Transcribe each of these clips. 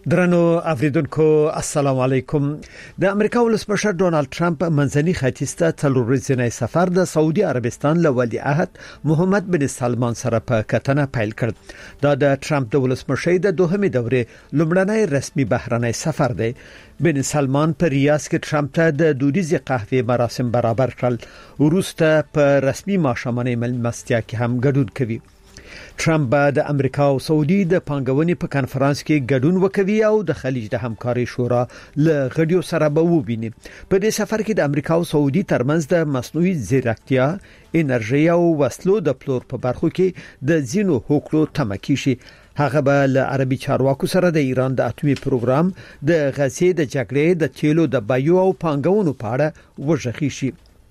درنو اوریدونکو السلام علیکم. د امریکا ولسمشر ډونالد ټرمپ منځني ختیځ ته څلور ورځې سفر د سعودي عربستان له ولی عهد محمد بن سلمان سره په کتنه پیل کړ. دا د ټرمپ د ولسمشۍ د دوهمې دورې لومړنی رسمي بهرنی سفر دی. بن سلمان په ریاض کې ټرمپ ته د دودیزې قهوې مراسم برابر کړل. وروسته په رسمي ماښامنۍ مېلمستیا کې هم ګډون کوي. ټرمپ د امریکا او سعودي د پانګونې په کانفرنس کې ګډون وکوي او د خلیج د همکاري شورا له غړیو سره به وویني. په دې سفر کې د امریکا او سعودي ترمنځ د مصنوعي ځیرکتیا، انرژي او وسلو د پلور په برخو کې د ځینو حقوقو تمکي شي. هغه به له عربي چارواکو سره د ایران د اټومي پروګرام، د غزې د جګړې، د تیلو د بیو او پانګونو په اړه وژغي شي.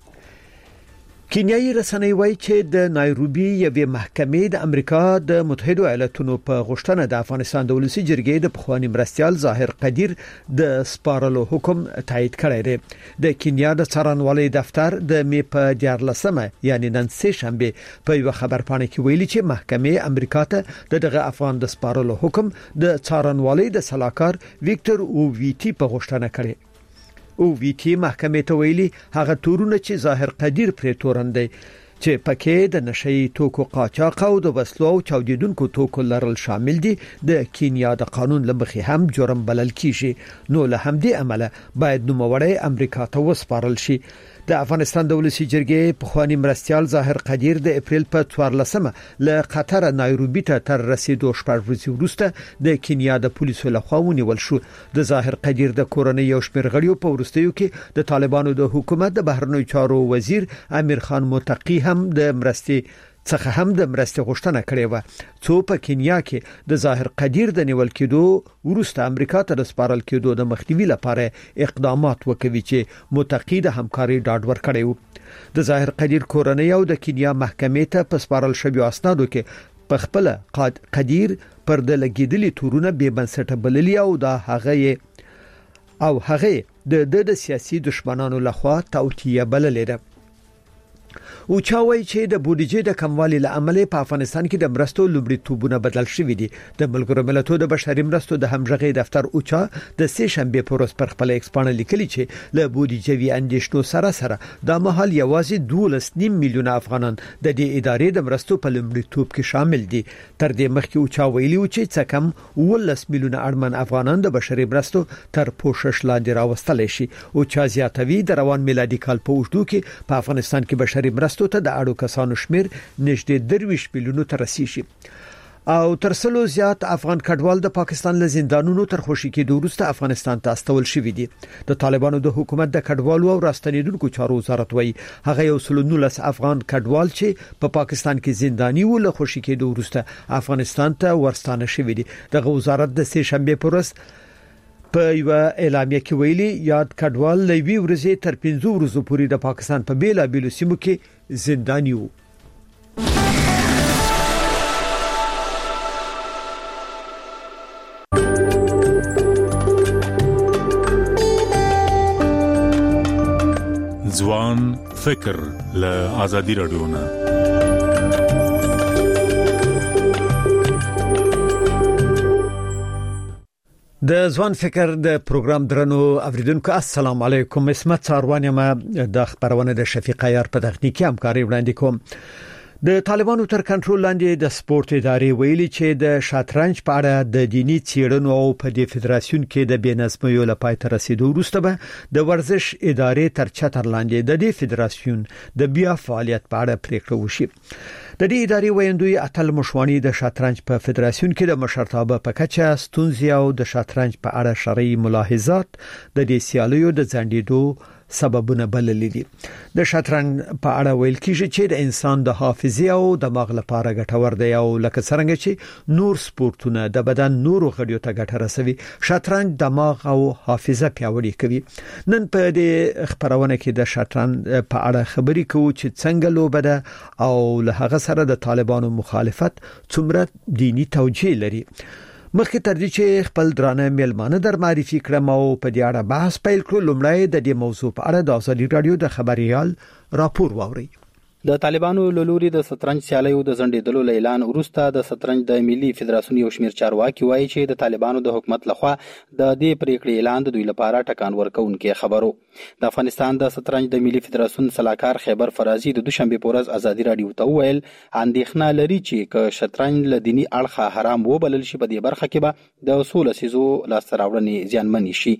کینیايي رسنۍ وایي چې د نایروبي یوې محکمې د امریکا د متحده ایالاتونو په غوښتنه د افغانستان د ولسی جرګې د پخوانی مرستيال ظاهر قدیر د سپارلو حکم تایید کړی دی. د کینیا د څارنوالۍ دفتر د می په 14 یعنی نن سه شنبه په یو خبرپاڼه کې ویلي چې محکمې امریکا ته دغه افغان د سپارلو حکم د څارنوالۍ د صلاحکار ویکټر اوویټي په غوښتنه کړی. او وی ټی محکمې ته ویلي هغه تورونه چې ظاهر قدیر پرې تورندي چې پکې د نشئی توکو قاچاق او د وسلو او چاودیدونکو توکو لرل شامل دي د کینیا د قانون لمخې هم جرم بلل کیږي. نو له همدې عمله باید نوموړی امریکا ته وسپارل شي. د افغانستان د ولسی جرګې پخوانی مرستيال ظاهر قدیر د اپریل په 14 له قطر نایروبي ته تر رسیدو شپږ ورځې وروسته د کینیا د پولیسو لخوا ونیول شو. د ظاهر قدیر د کورنۍ یو شمېر غړیو په وروستیو کې د طالبانو د حکومت د بهرنیو چارو وزیر امیر خان متقی هم د مرستې غوښتنه کړې و. څو په کینیا کې د ظاهر قدیر د نیول کېدو وروسته امریکا ته د سپارل کېدو د مخنیوي لپاره اقدامات وکوي چې متقی د همکاري ډاډ ورکړی و. د ظاهر قدیر کورنۍ او د کینیا محکمې ته په سپارل شوی اسنادو کې په خپل قدیر پر د لګیدلي تورونه به بنسټه بللي او هغه د سیاسي دشمنانو لخوا توطیه بللې ده. او چاوي چې د بودیجې د کموالي لامل په افغانستان کې د مرستو لومړیتوبونه بدل شوې دي. د ملګرو ملتونو د بشري مرستو د همغږي دفتر اوچا د سه شنبه پر ورځ پر خپل ایکسپانه لیکلي چې له بودیجې اندیشنو سره د مهال یوازې 12.5 میلیونه افغانان د دې ادارې د مرستو په لومړیتوب کې شامل دي. تر دې مخکې اوچا ویلي و چې څه کم 12 میلیونه اړمن افغانان د بشري مرستو تر پوښښ لاندې راوستل شي. اوچا زیاتوي د روان میلادي کال په اوږدو کې په افغانستان کې بشري مرستو ته د اړو کسانو شمیر نږدې 23 میلیونو ته رسیږي. او ترڅلو زیات افغان کډوال د پاکستان له زندانونو تر خوشي کېدو وروسته افغانستان ته استول شوی دي. د طالبانو د حکومت د کډوالو او راستنیدونکو چارو وزارت وایي هغه یو 19 افغان کډوال چې په پاکستان کې زنداني و له خوشي کېدو وروسته افغانستان ته ورستانه شوی دي. دغه وزارت د سه شنبه پر ورځ په یو اعلامیه کې ویلي یاد کډوال لوي ورځې تر 15 ورځې پورې د پاکستان په بیلابیلو سیمو کې زنداني وو. ځوان فکر له آزادي رادیو نه د ځوان فکر د پروګرام درنو اوریدونکو السلام علیکم. اسمت څاروانی ما د خبرونه د شفیق عیار په تخنیکی همکاري وړاندې کوم. د طالبانو تر کنټرول لاندې د سپورت ادارې ویلي چې د شطرنج په اړه د دینی څېړنو او په د فدراسیون کې د بېنظمیو لپاره تر رسیدو وروسته به د ورزش ادارې تر چتر لاندې د دې فدراسیون د بیا فعالیت په اړه پریکړه وشي. د دې ادارې ویندوی اتل مشوانی د شطرنج په فدراسیون کې د مشرتابه په کچه ستونزې او د شطرنج په اړه شرعي ملاحظات د دې سیالیو د ځنډېدو سببونه بللي دي. د شطرنج په اړه ویل کیږي چې د انسان د حافظې او دماغ لپاره ګټور دی او لکه څنګه چې نور سپورتونه د بدن نورو غړیو ته ګټه رسوي، شطرنج دماغ او حافظه پیاوړې کوي. نن په دې خبرونه کې د شطرنج په اړه خبرې کوو چې څنګه لوبه ده او له هغه سره د طالبانو مخالفت څومره دینی توجیه لري. مخکې تر دې چې خپل درانه میلمانه در معرفي کړم او په دې اړه بحث پیل کړو، لومړی د دې موضوع په اړه د ازادي رادیو د خبريال راپور واوري. د طالبانو له لوري د شطرنج سیالیو د ځنډېدلو له اعلان وروسته د شطرنج د ملي فدراسیون یو شمېر چارواکي وایي چې د طالبانو د حکومت لخوا د دې پریکړې اعلان د دوی لپاره ټکان ورکوونکی خبرو. د افغانستان د شطرنج د ملي فدراسیون سلاکار خیبر فرازي د دوشنبه په ورځ ازادي راډیو ته وویل اندېښنه لري چې که شطرنج له دیني اړخه حرام وبلل شي په دې برخه کې به د 16 سیزو لاسته راوړنې زیانمنې شي.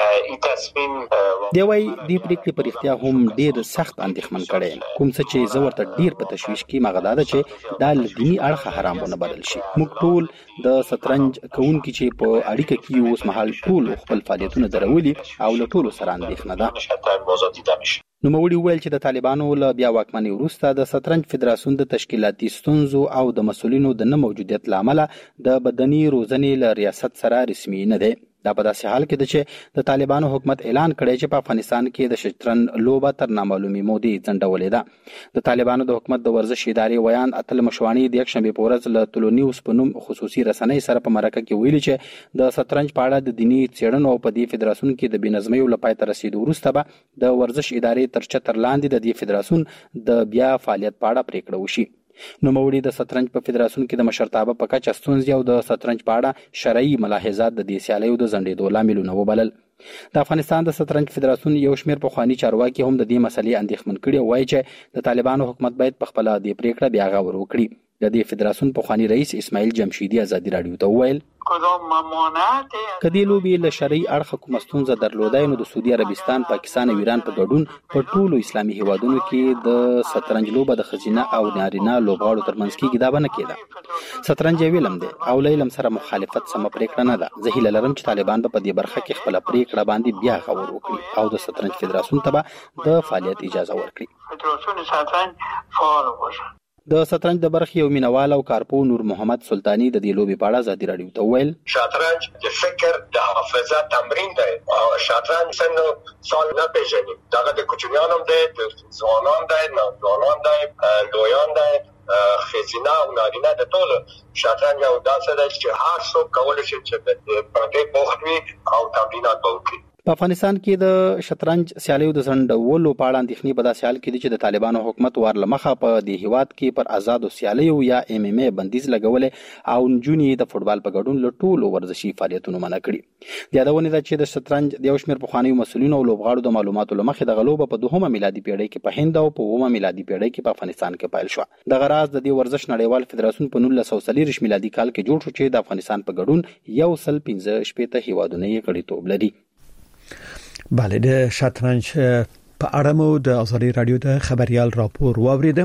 دی وايي دې پریکړې په رښتیا هم ډېر سخت اندېښمن کړي کوم څه چې زه ورته ډېر په تشویش کې مغدا ده چې دا له دیني اړخه حرام ونه بدل شي. موږ ټول د شطرنج کوونکي چې په اړیکه کې اوس مهال ټول خپل فعالیتونه درولي او له ټولو سره اندېښنه ده. نوموړي وویل چې د طالبانو له بیا واکمنۍ وروسته د شطرنج فدراسیون د تشکیلاتي ستونزو او د مسؤلینو د نه موجودیت له امله د بدني روزنې له ریاست سره رسمي نه دی. دا په داسې حال کې ده چې د طالبانو حکومت اعلان کړی چې په افغانستان کې د شطرنج لوبه تر نامعلومې مودې ځنډولې ده. د طالبانو د حکومت د ورزش ادارې ویان اتل مشوانی د یکشنبه په ورځ له ټولو نیوز په نوم خصوصي رسنۍ سره په مرکه کې ویلي چې د شطرنج په اړه د دیني څېړنو او په دې فدراسیون کې د بېنظمۍ له پای ته رسیدو وروسته به د ورزش ادارې تر چتر لاندې د دې فدراسیون د بیا فعالیت په اړه پریکړه وشي. نوموړي د شطرنج په فدراسیون کې د مشرتابه په کچه ستونزې او د شطرنج په اړه شرعي ملاحظات د دې سیالیو د ځنډېدو لاملونه وبلل. د افغانستان د شطرنج فدراسیون یو شمېر پخواني چارواکي هم د دې مسلې اندېښمن کړي او وایي چې د طالبانو حکومت باید په خپله دې پریکړه بیا غور وکړي. د دې فدراسیون پخواني رئیس اسماعیل جمشیدي ازادي راډیو ته وویل که دې لوبې له شرعي اړخه کومه ستونزه درلودای نو د سعودي عربستان، پاکستان او ایران په ګډون په ټولو اسلامي هیوادونو کې د شطرنج لوبه د ښځینه او نارینه لوبغاړو ترمنځ کېږي. دا به نه کېده. شطرنج یو علم دی او له علم سره مخالفت سمه پریکړه نه ده. زه هیله لرم چې طالبان به په دې برخه کې خپله پریکړه باندې بیا غور وکړي او د شطرنج فدراسیون ته به د فعالیت اجازه ورکړي. د شطرنج د برخې یو مینوال او کارپو نور محمد سلطانی د دې لوبې په اړه ازادي راډیو ته وویل شطرنج د فکر د حافظه تمرین دی او شطرنج څنګه سال نه پیژني. دغه د کوچنیانو دی، د ځوانانو دی، نوجوانانو دی، لویان دی، ښځینه او نارینه د ټولو. شطرنج یو داسې دی چې هر څوک کولی شي چې په دې بوخت وي او تمرینات به وکړي. په افغانستان کې د شطرنج سیالیو د ځنډولو په اړه اندېښنې په داسې حال کې دي چې د طالبانو حکومت ور له مخه په دې هیواد کې پر آزادو سیالیو یا MMA بندیز لګولې او نجونې د فوټبال په ګډون له ټولو ورزشي فعالیتونو منع کړي. د یادونې ده چې د شطرنج د یو شمېر پخوانیو مسؤلینو او لوبغاړو د معلوماتو له مخې دغه لوبه په 2مه میلادي پیړۍ کې په هند او په 9مه میلادي پیړۍ کې په افغانستان کې پیل شوه. دغه راز د دې ورزش نړیوال فدراسیون په 1940 میلادي کال کې جوړ شو چې د افغانستان په ګډون 115 هیوادونه یې غړیتوب لري. بله، د شطرنج په اړه مو د ازادي راډیو د خبريال راپور واورید.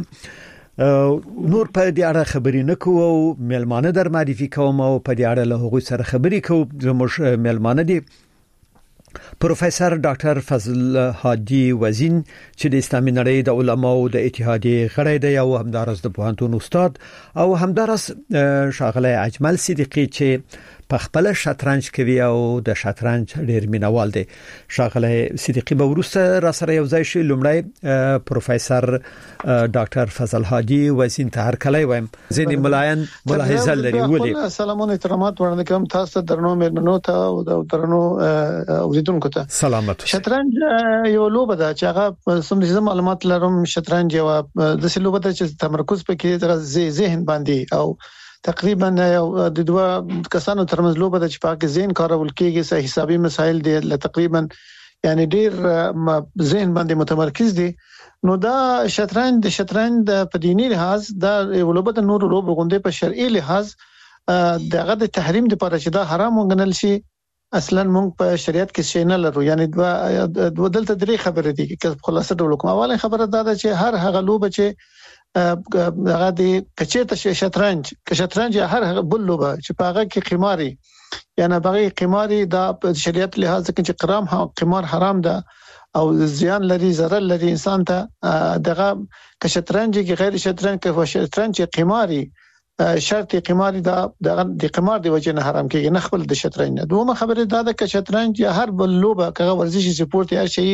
نور په دې اړه خبرې نه کوو او ملمانه در معرفي کوم او په دې اړه له هغوی سره خبرې کوو. زموږ ملمانه دي پروفیسور ډاکټر فضل هادي وزین چې د اسلامي نړۍ د علماو د اتحادیې غړی دی او همدارس د پوهنتون استاد او همدارس شاغله اجمل صدیقی چې په خپل شطرنج کوي او د شطرنج ډیر مینوال دی. شاغله صدیقی به ورسره را سره یو ځای شي. لومړی پروفیسور ډاکټر فضل هادي وزین ته هر کله وایم ځینې ملاین ملاحظه لري. ولې سلامونه احترامات وړاندې کوم تاسو درنو مېرمنو ته او درنو اوریدونکو ته سلامت. شطرنج یو لوبه ده چې هغه سمجه معلومات لرم. شطرنج یو د لوبه ده چې تمرکز پکې د ذهن باندې او تقریبا د دوه کسانو ترمنځ لوبه ده چې پاک ذهن کارول کېږي. صحیح حسابي مسایل دي تقریبا یعنی ډیر ذهن باندې متمرکز دي. نو دا شطرنج د شطرنج په دینی لحاظ دا لوبه د نور لوبو غونډه په شرعي لحاظ دغه د تحریم لپاره چې دا حرام وګڼل شي اصلا مونږ په شریعت کې شی نه لرو. یعنی دوه دلته درې خبرې دي چې خلاصه ډول کوم. اوله خبره دا ده چې هر هغه لوبه چې هغه د کچته شطرنج یا هر بل لوبه چې په هغه کې قماري یعنی هغه قماري دا په شریعت لحاظ کې قمار حرام ده او زیان لري، ضرر لري انسان ته. دغه شطرنج کې غیر شطرنج کې شطرنج قماري شرط قماري دا د قمار دی وجه نه حرام کېږي نه خپل د شطرنج نه. دومره خبره دا ده چې شطرنج یا هر بل لوبه کغه ورزشي سپورت یا شي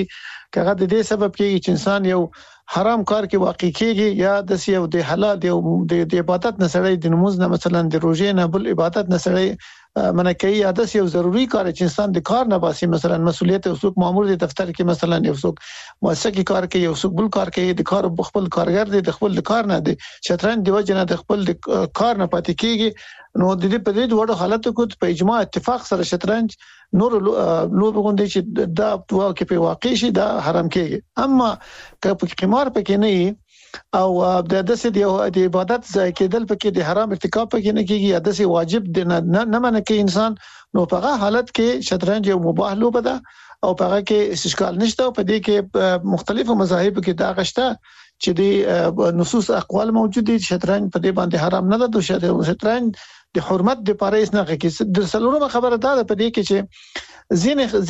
کغه د دې سبب کېږي چې انسان یو حرام کار کې واقع کېږي یا د یو د حلال د عبادت نه سړی د نماز نه مثلا د روزې نه بل عبادت نه سړی منه کوي یا د یو ضروری کار چې انسان د کار نه باسي مثلا مسؤلیت او څوک مامور دی دفتر کې مثلا یو څوک مؤسسه کې کار کوي یو څوک بل کار کوي د کار خپل کارګر دی د خپل کار نه دی شطرنج دی وجه نه د خپل کار نه پاتې کېږي نو د دې په دې وړو حالت کې په اجماع اتفاق سره شطرنج نور غونډې چې دا واقع په واقع شي دا حرام کېږي اما که قمار پکې نه او د داسې د عبادت ځای کېدل پکې د حرام ارتکاب پکې نه کېږي یا داسې واجب نه منه کوي انسان نو په هغه حالت کې شطرنج یو مباح لوبه ده او په هغه کې اشکال نشته او په دې کې مختلفو مذاهب کې دا غشته چې د نصوص اقوال موجود دي شطرنج په دې باندې حرام نه ده شطرنج د حرمت د پاره نه کې د څلورمه خبره ده په دې کې چې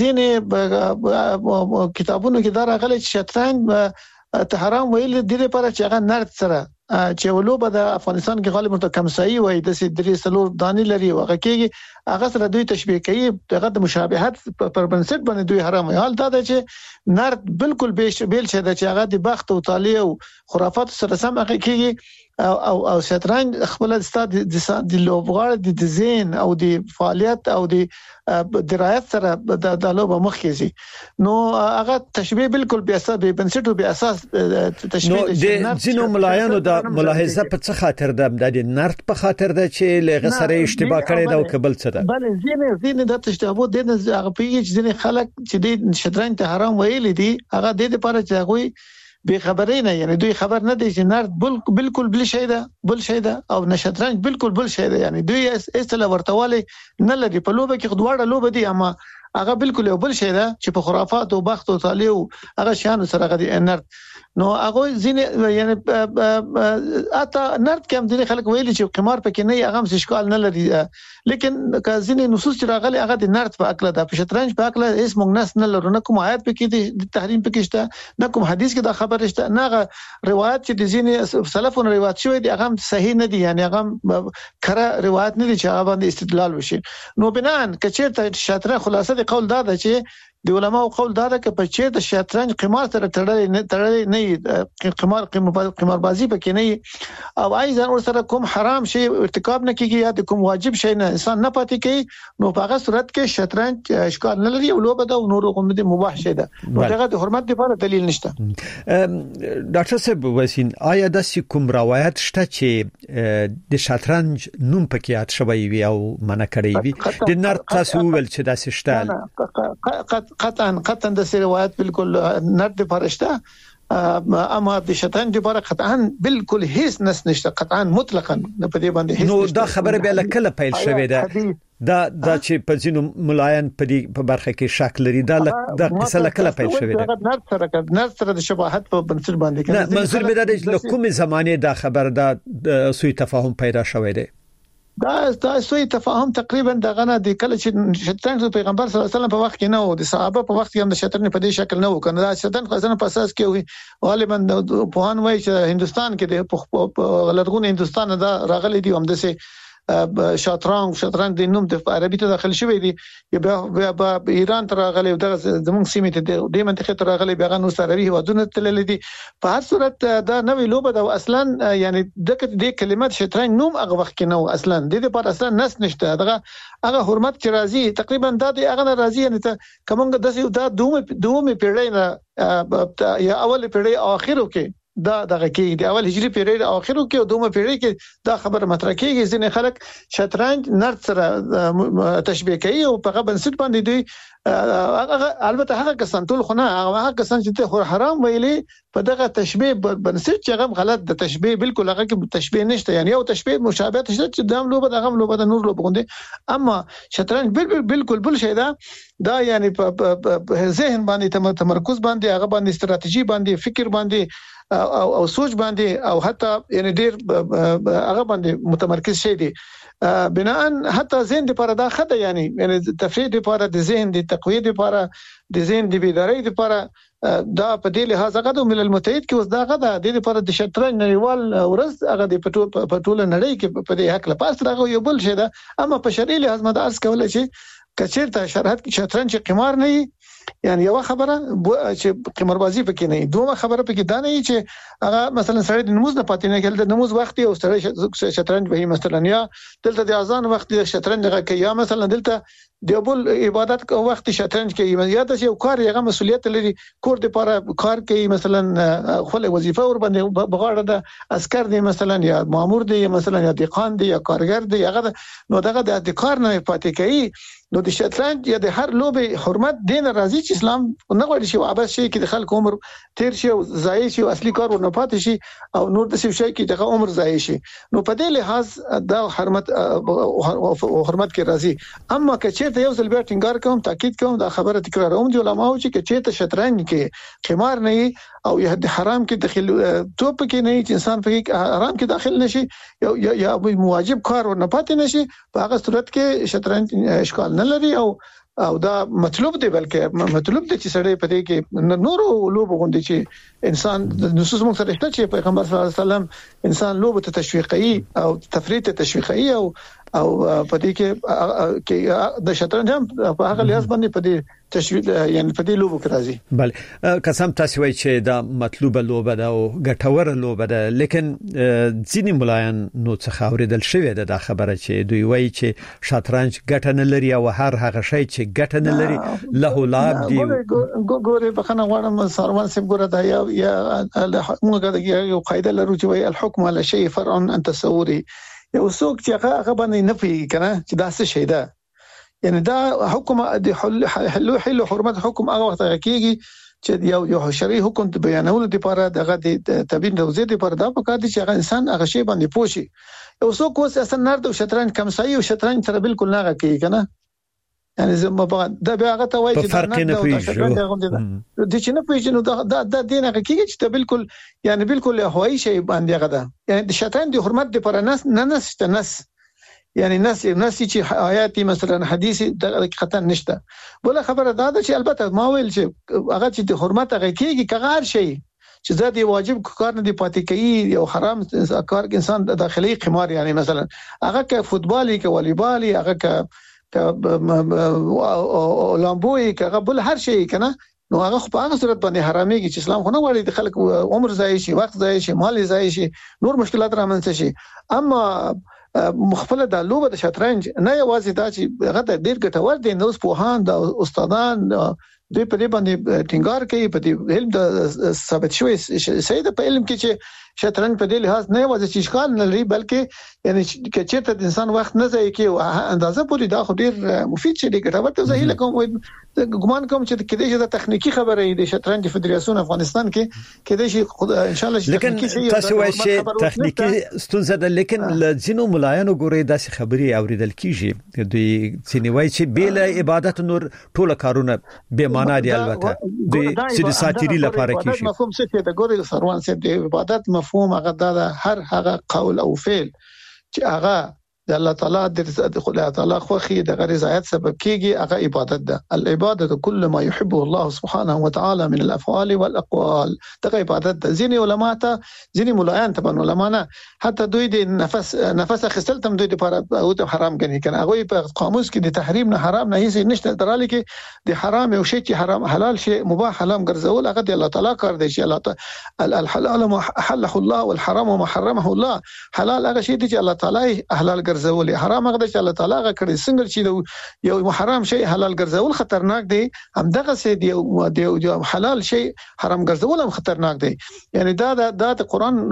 زینه کتابونو کې دا راغلي چې شطرنج ته حرام ویل د دې لپاره چې هغه نرد سره چې ولوبه د افغانستان کې غالب مرته کمسایي وای د درې سلور دانی لري وغه کېږي هغه سره دوی تشبیه کوي دغه د مشابهت پر بنسټ باندې دوی حرام حال دا ده چې نرد بالکل بیل شه د چې هغه د بخت او طالع او خرافات سره سم هغه کېږي او شطرنج خپل استاد د لوبغاړي د ذهن او د فعالیت او د درایت سره د لوبه مخکې شي نو هغه تشبیه بالکل بیا اساس به بنسټ او بیا اساس تشبیه نو د زینو ملایانو د ملاحظه په څه خاطر د نرد په خاطر د چې لغه سره اشتباه کړي دا او قبل څه ده بل زینه د تشابه د هغه پیږي چې ځینې خلک چې د شطرنج ته حرام ویل دي هغه د لپاره چې هغه به خبرې نه یعنی دوی خبر نه دي چې نرد بالکل بل شي ده او شطرنج بالکل بل شي ده یعنی دوی اصطلاح ورتواله نه لري په لوبه کې خدواړه لوبه دي اما هغه بالکل بل شي ده چې په خرافات او بخت او طالع هغه شان سره غدي نرد نو هغه ځینې یعنی اته نرد کوم ځینې خلک ویلي چې قمار پکې نه هغه هم اشکال نه لري لیکن که ځینې نصوص چې راغلي هغه د نرد په اکله د شطرنج په اکله هیڅ موږ نس نه لرو نه کوم آیت پکې د تحریم پکې شته نه کوم حدیث کې دا خبره شته نه روایت چې د ځینې سلفونو روایت شوی دی هغه صحیح نه دي یعنی هغه کره روایت نه دي چې هغه باندې استدلال وشي نو بنان کچېرته شطرنج خلاصه د قول دا ده چې د علماء قول دا ده چې په چیر د شطرنج قمار سره تړلې نه قماربازي پکې نه او ايضا ور سره کوم حرام شی ارتکاب نه کیږي یا د کوم واجب شی نه انسان نه پاتې کوي نو په هغه صورت کې شطرنج اشکال نه لري او لوبه ده او نور کوم د مباح شی ده نو دغه د حرمت لپاره دلیل نشته ډاکټر صاحب وسین آیا د کوم روایت شته چې د شطرنج نوم پکې یاد شوی وي او منع کړی وي د نر تاسو ول چې د شته قطعا د روایت بالکل نرد فرشته اما د شطرنج لپاره قطعا بالکل هیڅ نس نشته قطعا مطلقاً په دې باندې هیڅ نو دا خبره به لکه پیل شوې ده دا چې په ځینو ملایان په برخه کې شک لري دا قصه لکه پیل شوې ده نرد سره د شباهت په بنسټ باندې نه منظور مې دا د کومه زمانه دا خبر دا سوء تفاهم پیدا شوې ده دا سوء تفاهم تقریبا دغه نه د کله چې شطرنج پیغمبر صلی الله علیه وسلم په وخت کې نه و د صحابه په وخت کې هم د شطرنج په دې شکل نه و کنه دا شطرنج خاصه په اساس کې وي غالبا په هان وای چې هندستان کې د لرغون هندستان دا راغلي دي هم د شطرنج د نوم د عربي ته داخل شوی دی بیا ایران ته راغلی دغه زموږ سیمه ته د منطقه ته راغلی بیا نو عربي هوادونه تلل دي په هر صورت دا نوې لوبه ده اصلا یعنی د کلمات شطرنج نوم هغه وخت کې نو اصلا د دې پر اصلا نس نشته دغه هغه حرمت چې راځي تقریبا د هغه راځي یعنی ته کومه د دومره پیړۍ نه یا اول پیړۍ اخرو کې دغه کې د اول هجری پیړۍ اخرو کې او دومره پیړۍ کې دا خبره مطرح کیږي ځینې خلک شطرنج نرد سره تشبیه کوي او په بنسټ باندې دوی البته هغه کسان ټول خو نه هغه کسان چې ته حرام ویلي په دغه تشبیه بنسټ چې هغه غلط د تشبیه بالکل هغه کې تشبیه نشته یعنی یو تشبیه مشابهت شته چې دام لوبه دغه لوبه د نور لوبه غوندي اما شطرنج بالکل بل شي دا یعنی په ذهن باندې تمرکز باندې هغه باندې استراتیژي باندې فکر باندې او سوچ باندې او حتی یعنی ډیر هغه باندې متمرکز شي دي بناء حتی ذهن لپاره دا خطه یعنی تفریح لپاره د ذهن د تقویه لپاره د ذهن د بیداری لپاره دا په دې لحاظ هغه د ملل متحد کې اوس دا غدا د لپاره د شطرنج نړیوال ورځ هغه د پټول نړۍ کې په دې حق لپاره هغه یو بل شي ده اما په شرعي لحاظ مدارس کولای شي کچیرته شرعت شطرنج قمار نه یعنی یو خبره چې قماربازي پکې نه، دوه خبره پکې دا نه چې هغه مثلا سړی د نماز نه پاتې نه کېل، د نماز وخت او سړی شطرنج به مثلا یا دلته د اذان وخت د شطرنج غږ یا مثلا دلته د بل عبادت کو وخت شطرنج کوي، یا د یو کار یغه مسولیت لري کور د لپاره کار کوي، مثلا خپل وظیفه ور باندې بغاړه د عسكر دی مثلا یا مامور دی مثلا یا دهقان دی یا کارګر دی، هغه نو دغه د کار نه پاتې کوي. نو د شطرنج یا د هر لوبه حرمت دین راځي چې اسلام نه غواړي چې عبادت شي کې د خلک عمر تیر شي او ضایع شي او اصلي کار ورنه پاتې شي او نور د څه شي کې د عمر ضایع شي. نو په دې لحاظ دا حرمت کې راځي. اما که چیرته یو ځل بیا ټینګار کوم تاکید کوم دا خبره تکراروم د علماو چې چیرته شطرنج کې قمار نه او یا د حرام کې داخل توپ کې نه چې انسان په حرام کې داخل نشي یا واجب کار ورنه پاتې نشي، په هغه صورت کې شطرنج اشکال نه لري او دا مطلوب دی، بلکې مطلوب دی چې سړی په دې کې نورو لوب غونډي چې انسان د نصوص موږ سره احتیاج چې پیغمبر صلی الله علیه وسلم انسان لوب ته تشویقي او تفریط ته تشویقي او په دې کې د شطرنج هم په هغه لحاظ باندې په دې تشویق یعنی په دې لوبو کې راځي. بله قسم تاسو وایي چې دا مطلوبه لوبه ده او ګټوره لوبه ده، لیکن ځینې ملایان نو څه اوریدل شوی ده دا خبره چې دوی وایي چې شطرنج ګټه نه لري او هر هغه شی چې ګټه نه لري له لعب دی. ګوره بخنه غواړم سروان سیم ګوره دا یا موږ یو قاعده لرو چې وایي الحكم على شيء فرع عن تصوري. یو څوک چې هغه باندې نه پیږي کنه چې دا څه شی ده، یعنی دا حکم د حل حرمت حکم هغه وخت کېږي چې یو شرعي حکم ته بیانولو لپاره دغه د تبیین توضیح لپاره دا پکار دي چې هغه انسان هغه شی باندې پوښي. یو څوک اوس اصلا نرد او شطرنج کمسایي او شطرنج سره بالکل نه کوي کنه، یعنی زما دا بیا هغه ته وایي چې فرق نه پیژنو د چې نه پیژنو دا دینه کوي چې بالکل یعنی بالکل هوایي شی باندې هغه ده، یعنی د شطرنج د حرمت لپاره نس یعنی نس چې آیاتي مثلا حدیث د حقیقتا نشته. بل خبره دا ده چې البته ما ویل چې هغه چې د حرمت هغه کېږي کغار شي چې زادي واجب کار نه دی پاتې کوي یو حرام کار انسان داخلي قمار، یعنی مثلا هغه ک فوتبالي ک والیبالي هغه ک لامبوي ک بل هر شي کنه، نو هغه په هغه صورت باندې حرامي چې اسلام خو نه غواړي د خلک عمر ضایع شي، وخت ضایع شي، مال ضایع شي، نور مشکلات رامنځته شي. اما مخفله د لوبه د شطرنج نه یوازې دا چې هغه ډیر ګټور دي، نو سپوهان د استادان دوی په دې باندې ټینګار کوي، په دې علم د ثابت شوی سید په علم کې چې شطرنج په دې لحاظ نه یوازې چې اشکال نه لري بلکې یعنی چې چیرته د انسان وخت نه ضایع کوي او اندازه پوری دا خو ډیر مفید شي. ګټور ته زه هیله کوم ګمان کوم چې کله چې د تخنیکی خبره د شطرنج فدراسیون افغانستان کې کله چې ان شاء الله تخنیکی شي تاسو وایي چې تخنیکی ستونزه ده، لیکن لزینو ملایانو ګوري داسې خبري اوریدل کیږي دوی چې وایي چې بیل عبادت نور ټول کارونه به معنا دي، البته دوی چې ساتيري لپاره کیږي. مفهوم څه دی د ګوري سروان صاحب د عبادت مفهوم هغه د هر هغه قول او فعل چې هغه د الله تعالی د خدای تعالی خوخي د رضایت سبب کیږي هغه عبادت ده. العباده كل ما يحبه الله سبحانه وتعالى من الافعال والاقوال، دغه عبادت ده. ځینې علما ته ځینې مولایان ته علما نه حتی دوی د نفس اخیستل تم دوی لپاره او ته حرام غني کنه، هغه په قاموس کې د تحریم نه حرام نه هیڅ نشته، دراله کې د حرام او شی چې حرام حلال شی مباح حرام ګرځول هغه د الله تعالی کار دی چې الله تعالی الحلال ما حله الله والحرام ما حرمه الله. حلال هغه شی دی چې الله تعالی حلال ګرځول، حرام هغه چې الله تعالی هغه کړی. څنګه چې یو حرام شی حلال ګرځول خطرناک دی، همدغه سي دی حلال شی حرام ګرځول هم خطرناک دی. یعنی دا د قران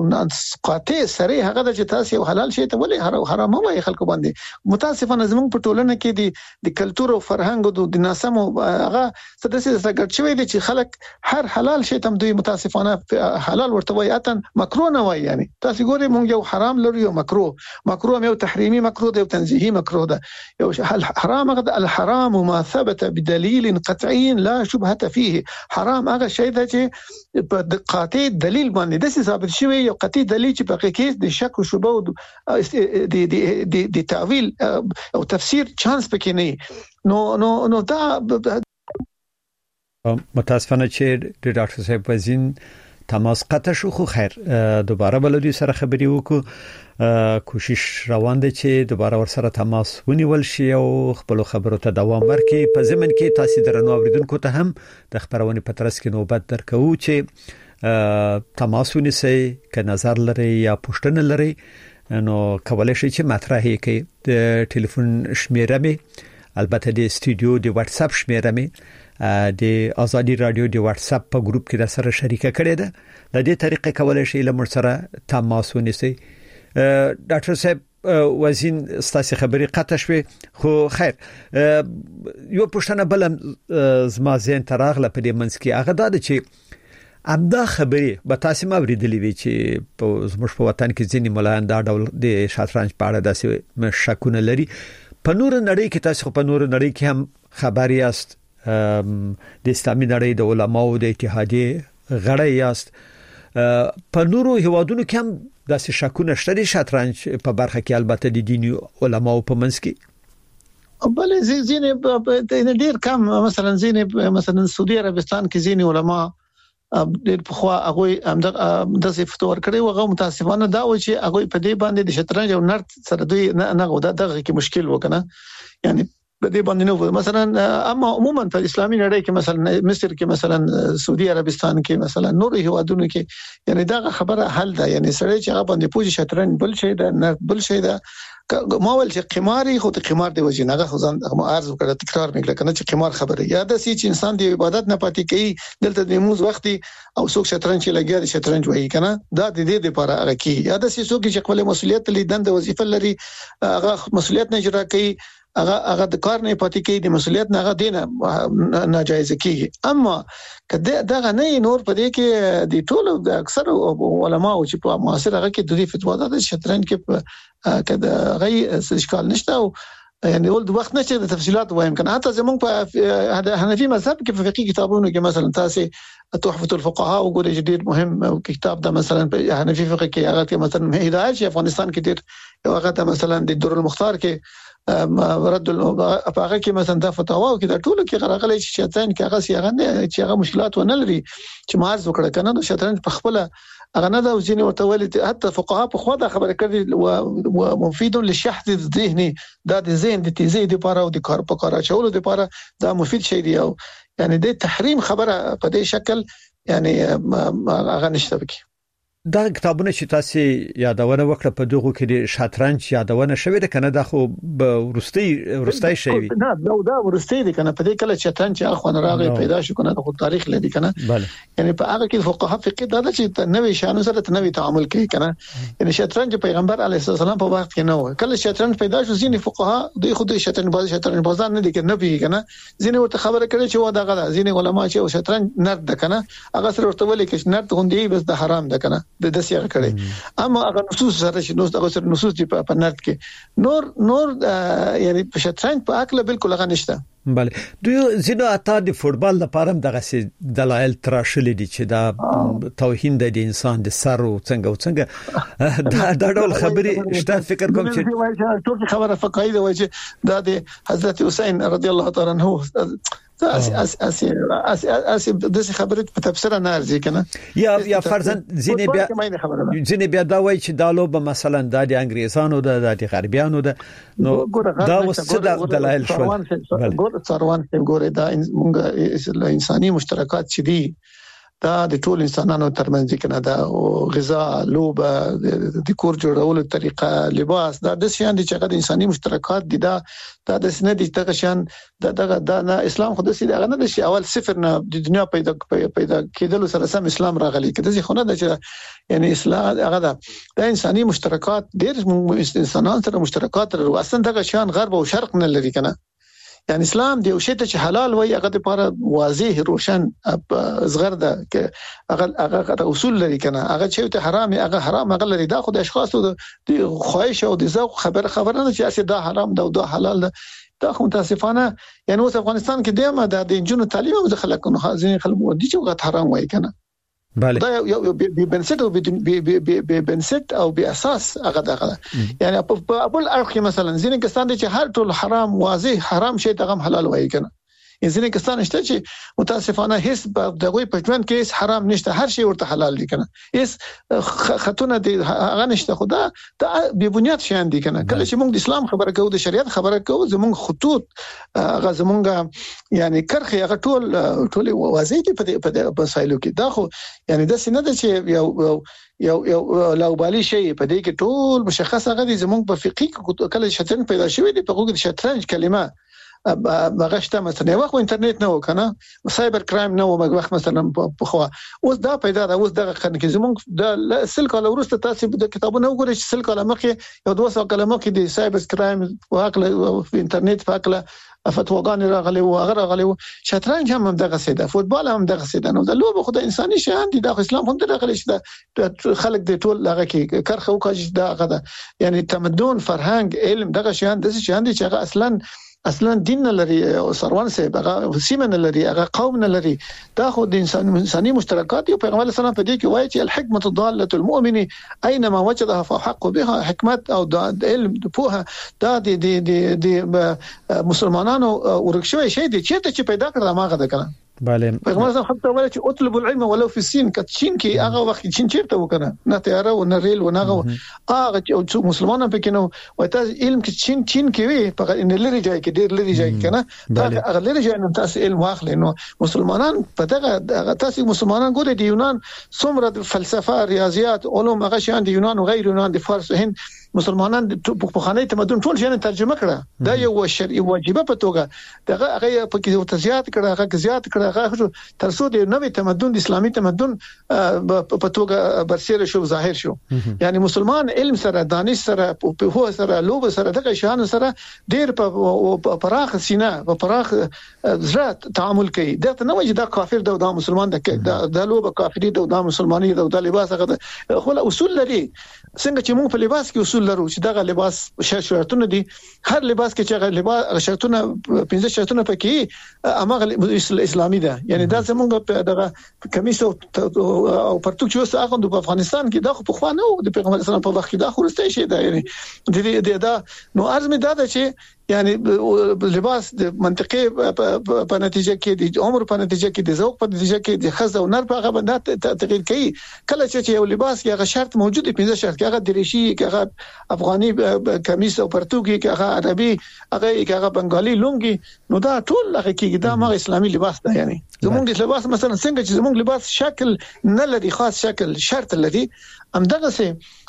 قاطع سری هغه چې تاسو یو حلال شی ته ولې حرام وایي خلکو باندې. متاسفانه زموږ په ټولنه کې د کلچر او فرهنګ او د ناسم هغه ستاسو څخه شوی دی چې خلک هر حلال شی ته دوی متاسفانه حلال ورته وایي، اتن مکروه نه وایي. یعنی تاسو ګورئ مونږ یو حرام لرو یو مکروه یو تحریمی مکروه دی او تنزیهی مکروه ده. یو حرام هغه الحرام ما ثبت بدلیل قطعی لا شبهه فيه. حرام هغه شی ده چې په قاطع دلیل باندې د ثابت شوی یو قطعی دلیل چې په کې د شک او شبهه او د تعویل او تفسیر چانس پکې نه. نو دا متاسفانه چې د ډاکټر صاحب وزین تماس قطع شو. خو خیر دوباره بلدی سره خبري وکړو، کوشش روان دي چې دوباره ور سره تماس ونیول شي او خپل خبرو ته دوام ورکړي. په ضمن کې تاسو درنو اوریدونکو ته هم د خبرونه په ترڅ کې نوبت درکو چې تماس ونیسي، که نظر لري یا پوښتنه لري نو کولای شئ چې مطرح کړئ. د ټلیفون شمیره می البته د استودیو د واتس اپ شمیره می د آزادی رادیو د واتس اپ په ګروپ کې د سره شریکه کړې ده. د دې طریقې کولای شئ لمر سره تماس ونیسئ. ډاکټر صاحب وزین ستاسو خبري قطع شوه، خو خیر یو پښتنه بل زما زین تراغله په دې منځ کې هغه د چې ابدا خبري به تاسو ما ورېدلې وی چې په زموږ په وطن کې ځینې ملایان دا ډول د شطرنج په اړه داسې شکونه لري. په نور نړۍ کې تاسو په نور نړۍ کې هم خبري یاست، د اسلامي نړۍ د علماو د اتحادیه غړی یاست، په نورو هیوادونو کې هم داسې شکونه شته د شطرنج په برخه کې البته د دیني علماو په منځ کې؟ بل زینې ډیر کم، مثلا سعودي عربستان کې زینې علما ډېر په خوا هغه هم د صفات ور کړی وغه متاسفانه دا و چې هغه په دې باندې د شطرنج او نرد سره دوی نه غوډه دغه کې مشکل وکنه، یعنی په دې باندې نو مثلا اما عموما په اسلامي نړۍ کې مثلا مصر کې مثلا سعودي عربستان کې مثلا نور هیوادونو کې یعنی دا خبره حل ده، یعنی سړی چې هغه باندې پوجي شطرنج بل شي ده نرد بل شي ده ما ول چې قماري خو ته قمار دی وجنه خو ځان عرض وکړه تکرار میکړه کنه چې قمار خبره یاد سي چې انسان دی عبادت نه پاتې کوي دلته د موز وختي او څوک شطرنج لګیا دی شطرنج وایي کنه دا د دې لپاره هغه کی یاد سي څوک چې خپل مسولیت لیدند وظیفه لري هغه مسولیت نه اجرا کوي هغه د کار نه پاتې کوي د مسولیت نه هغه دینه ناجایز کیږي. اما کله دا نه نور په دې کې د ټولو د اکثر علماء چې په معاصر هغه کې د دې فتوا ده شطرنج کې کده غي اشکال نشته او یعنی ول د وخت نشته د تفصيلات وایم کنه. حتی زمونږ په حنفي مذهب کې په فقهي کتابونو کې مثلا تاسو تحفه الفقهاء وګورئ چې ډیر مهم کتاب ده مثلا په حنفي فقه کې هغه کې مثلا هدايت چې افغانستان کې ډیر هغه مثلا د در المختار کې رد هغه کې مثلا د فتاوا او کې د ټولو کې غرغلې چې شطرنج کې هغه سیغه نه چې هغه مشکلات ونه لري چې مارز وکړه کنه د شطرنج په خپل هغه نه د وزینې ورته ولې حتی فقها په خوا دا خبره کړي او مفید للشحذ الذهني دا د ذهن د تیزی لپاره او د کار په کار چولو لپاره دا مفید شي دی او یعنی د تحریم خبره په دې شکل یعنی هغه نشته بکی. دا کتابونه چې تاسو یادونه وکړه په دغه کې د شطرنج یادونه شوې ده کنه، دا خو ورستۍ شي وي نه دا ورستۍ دي کنه په دې کله شطرنج اخو نه راغی پیدا شو کنه د تاریخ لري کنه، یعنی په هغه کې فقها فقه دا چې نوې شانو سره نوې تعامل کوي کنه، یعنی شطرنج پیغمبر علیه السلام په وخت کې نه و کله شطرنج پیدا شو ځینې فقها دوی خود شطرنج بازار نه دي کنه به کنه ځینې ورته خبره کړي چې و دا غلا ځینې علما چې شطرنج نرد ده کنه هغه سره ورته ولي کې نرد غوندي بس د حرام ده کنه د سیاق کړي. اما هغه نصوص سره چې هغه سره نصوص دی په نرد کې نور یعنی په شطرنج په اکل بالکل هغه نشته. بله دوی زینو اته د فوتبال لپاره دغه دلایل تراشلې دي چې دا توهین د انسان د سر او څنګه دا ډول خبري شته. فکر کوم چې ټول خبره فقهي ده چې دا د حضرت حسین رضی الله تعالی عنہ اس د خبرې په تفسیر نه ارزي کنه یا فرضاً ځینې بیا دا وایي چې دا لوبه مثلا د انګریزانو د غربیانو ده نو دا وسه دلایل شو. څاروان ګوره دا موږ انساني مشترکات چې دي دا د ټول انسانانو ترمنځ کنه دا غذا لوبه د کور جوړولو طریقه لباس دا د شان دي چې د انساني مشترکات دي دا د سنه دي چې شان دا اسلام خو د سې دا نه د شي اول صفر نه د دنیا پیدا کېدل سره سم اسلام راغلی کده ځي خو نه د یعنی اسلام هغه د انساني مشترکات ډېر انسانان سره مشترکات لري اصلا د شان غرب او شرق نه لري کنه، یعنی اسلام دی او شی ته چې حلال وای هغه لپاره واضح روشن صغر ده کې هغه اصول لري کنه، هغه چې ته حرام هغه حرام هغه لري دا خو د اشخاص د خواهش او د ذوق خبره نه چې اصل دا حرام ده او دا حلال ده. دا خو متاسفانه یعنی اوس افغانستان کې دیمه د انجونو تعلیم او د خلکو ځین خلک ودی چې وغه حرام وای کنه. بله دا یو بنسټ او بنسټ او به اساس هغه دغه یعنی په ابل اړخ مثلا ځینې کسان دي چې هر ټول حرام واضح حرام شي دغه حلال وایي کنه، ځینې کسان شته چې متاسفانه هیڅ دغه په ژوند کې هیڅ حرام نشته، هر شی ورته حلال دي کنه، هیڅ خطونه دي هغه نشته، خدا دا بے بنیاد شیان دي کنه. کله چې موږ د اسلام خبره کوو، د شریعت خبره کوو، زموږ خطوط هغه زموږ یعنی کرخه هغه ټول واضح دي په مسایلو کې. دا خو یعنی د سینه د چې یو لاوبالي شي په دې کې ټول مشخص هغه دي. زموږ په فقې کې کله شطرنج پیدا شوی دی، په هغه کې شطرنج کلمه بغشته مثلا وخت انټرنیټ نه وکنه، سایبر کرایم نه و وخت مثلا په خو اوس دا پیدا ده. اوس دغه خن کې زموږ د سل کال ورسته تاسو د کتابونو وګورئ چې سل کال مخکې یو 200 کال مخکې د سایبر کرایم واقعا په انټرنیټ واقعا فتواګان راغلي او هغه راغلي. شطرنج هم دغه څه ده، فوتبال هم دغه څه ده. نو د لوبه خو د انساني شان دي، د اسلام هم دغه شي، د خلک د ټول هغه کې کرخه او کاج دغه ده. یعنی تمدن، فرهنګ، علم دغه شان د څه شان دي چې هغه اصلا دین نه لري او سروان سه هغه سیمه نه لري، هغه قوم نه لري. دا خو د انساني مشترکات یو پیغمبر صلی الله علیه وسلم په دې کې وایي چې الحکمت ضاله المؤمن اينما وجدها فحق بها. حکمت او د علم د پوهه دا د مسلمانانو ورکشوي شي دي چې پیدا کړل ماغه ده کنه. bale پیغمبر صلی الله علیه وسلم چې اطلب العلم ولو في الصين کچین کې هغه وخت چین چیرته وکنه، نه تیار او نه ریل و نه هغه چې مسلمانانو پکې نو وای تاسو علم کې چین کې وي په ان لری ځای کې ډیر لری ځای کنه، هغه لری ځای نو تاسو علم واخلئ. نو مسلمانان په دغه تاسو مسلمانان ګورئ د یونان څومره فلسفه، ریاضیات، علوم هغه شان د یونان او غیر یونان د فارس او هند مسلمانان په خانه تمدن ټول شان ترجمه کړه. دا یو شرعي واجبه په توګه دغه هغه په کې وتزيات کړه، هغه زیات کړه، هغه ترڅو د نوې تمدن، د اسلامي تمدن په توګه برسېره شو، ظاهر شو. یعنی مسلمان علم سره، دانش سره، په هو سره، لوب سره، دغه شان سره ډېر په پراخ سینه په پراخ زړه تعامل کوي. دا نه وایي دا کافر دی او دا مسلمان دی، دا لوب کافری دی او دا مسلمانۍ دی او دا لباس هغه خو اصول لري. څنګه چې موږ په لباس کې اصول لرو چې دغه لباس شرطونه دي، هر لباس کې چې هغه لباس شرطونه 15 شرطونه پکې امغه اسلامي ده. یعنی دا زمونږ په دغه کمیس او پرتګ چې اوس هغه د افغانستان کې دا خو په خو نه د پیغمبر اسلام په وخت کې دا خورسته شي ده. یعنی دا نو ارزم دا ده چې یعنی لباس د منطقي په نتیجه کې د عمر په نتیجه کې د ذوق په نتیجه کې د خزه او نر په هغه باندې تغیر کوي. کله چې یو لباس کې هغه شرط موجود دی، 15 شرط کې هغه دریشي، کې هغه افغاني کمیس او پرتګي، کې هغه عربي، هغه بنگالي لونګي، نو دا ټول هغه کې دا ما اسلامي لباس ده. یعنی زمونږ لباس مثلا څنګه چې زمونږ لباس شکل نه لري، خاص شکل شرط لري، همدغه سه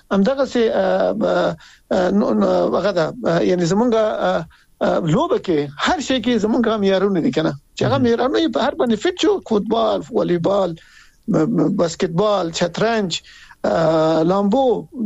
هغه ده. یعنی زمونږ لوبه کې هر شي کې زمونږ معیارونه دي کنه، چې هغه معیارونه په هر باندې فټ شو. فوتبال، والیبال، باسکټبال، شطرنج، لامبو،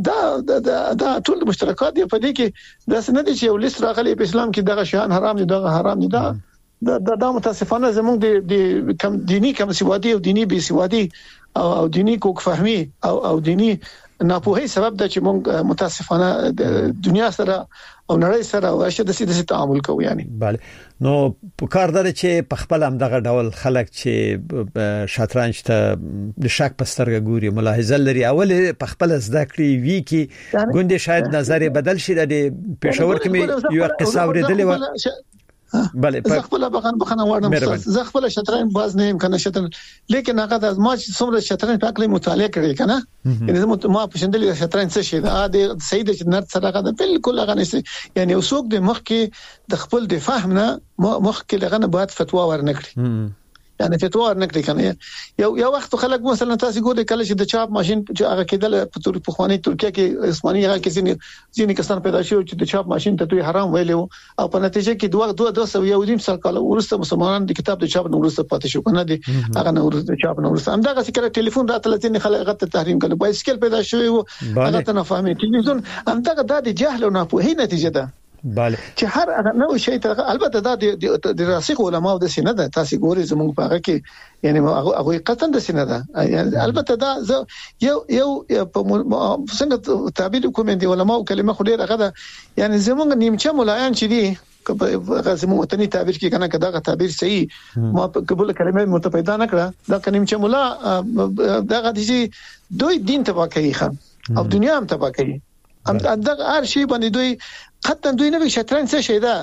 دا ټول مشترکات دي په دې کې. دا څنګه دي چې یو لیست راغلي په اسلام کې دغه شیان حرام دي، دغه حرام دي. دا متاسفانه زموږ د کم دینی کم سوادي او دینی بي سوادي او دینی کوک فهمي او دینی ناپوهي سبب ده چې موږ متاسفانه د دنیا سره او نړۍ سره واشه د سیده تعامل کوو. یعنی bale نو په کار درې چې په خپل هم دغه ډول خلک چې شطرنج ته د شک پسترګه ګوري، ملاحظه لري، اول په خپل زده کړی وی کې ګوندې شاید نظر بدل شي. د پېښور کې یو قصه اوریدلې و. بله زه خپل بخنه وړم، زه خپل شطرنج باز نه يم کنه شطرنج، لیکن هغه د ما چې څومره شطرنج په اړه مطالعه کړی کنه، یعنی ما په شندلې شطرنج څه شي دا د سید چې نر سره هغه بالکل هغه نشي. یعنی وسوک د مخ کې د خپل د فهم نه مخ کې لغه نه باید فتوا ورنکړي، یعنی فتوا ورنکړي کنه. یو وخت خلک مثلا تاسو ګورئ کله چې د چاپ ماشين چې هغه کېدل په خواني ترکیه کې عثماني هغه کې ځینې کسان پیدا شو چې د چاپ ماشين ته دوی حرام ویلو او په نتیجه کې 200 سال کال ورسته مسلمانان د کتاب د چاپ نو ورسته پاتې شو کنه، دي هغه نو ورسته چاپ نو ورسته همدغه څنګه ټلیفون راتل ځینې خلک هغه ته تحریم کړي، بایسکل پیدا شوی وو هغه ته نه فهمي ټلیفون همدغه د جهل او ناپوهي نتیجه ده. bale چې هر نو شی ته البته د راسخ علماء د سینه ده، تاسو ګورئ زموږ په هغه کې یعنی هغه قطن د سینه ده. یعنی البته دا یو څنګه تعبیر کوم دي علماء کلمه خو ډیره هغه ده. یعنی زموږ نیمچه مولایان چې دي زموږ وطني تعبیر کې کنه کدا تعبیر صحیح ما قبول کلمه متفیدا نه کړه، دا نیمچه مولا دا دي دوی دین تبا کوي خان او دنیا هم تبا کوي. دغه هر شی باندې دوی قطن دوی نه شطرنج څه شي ده،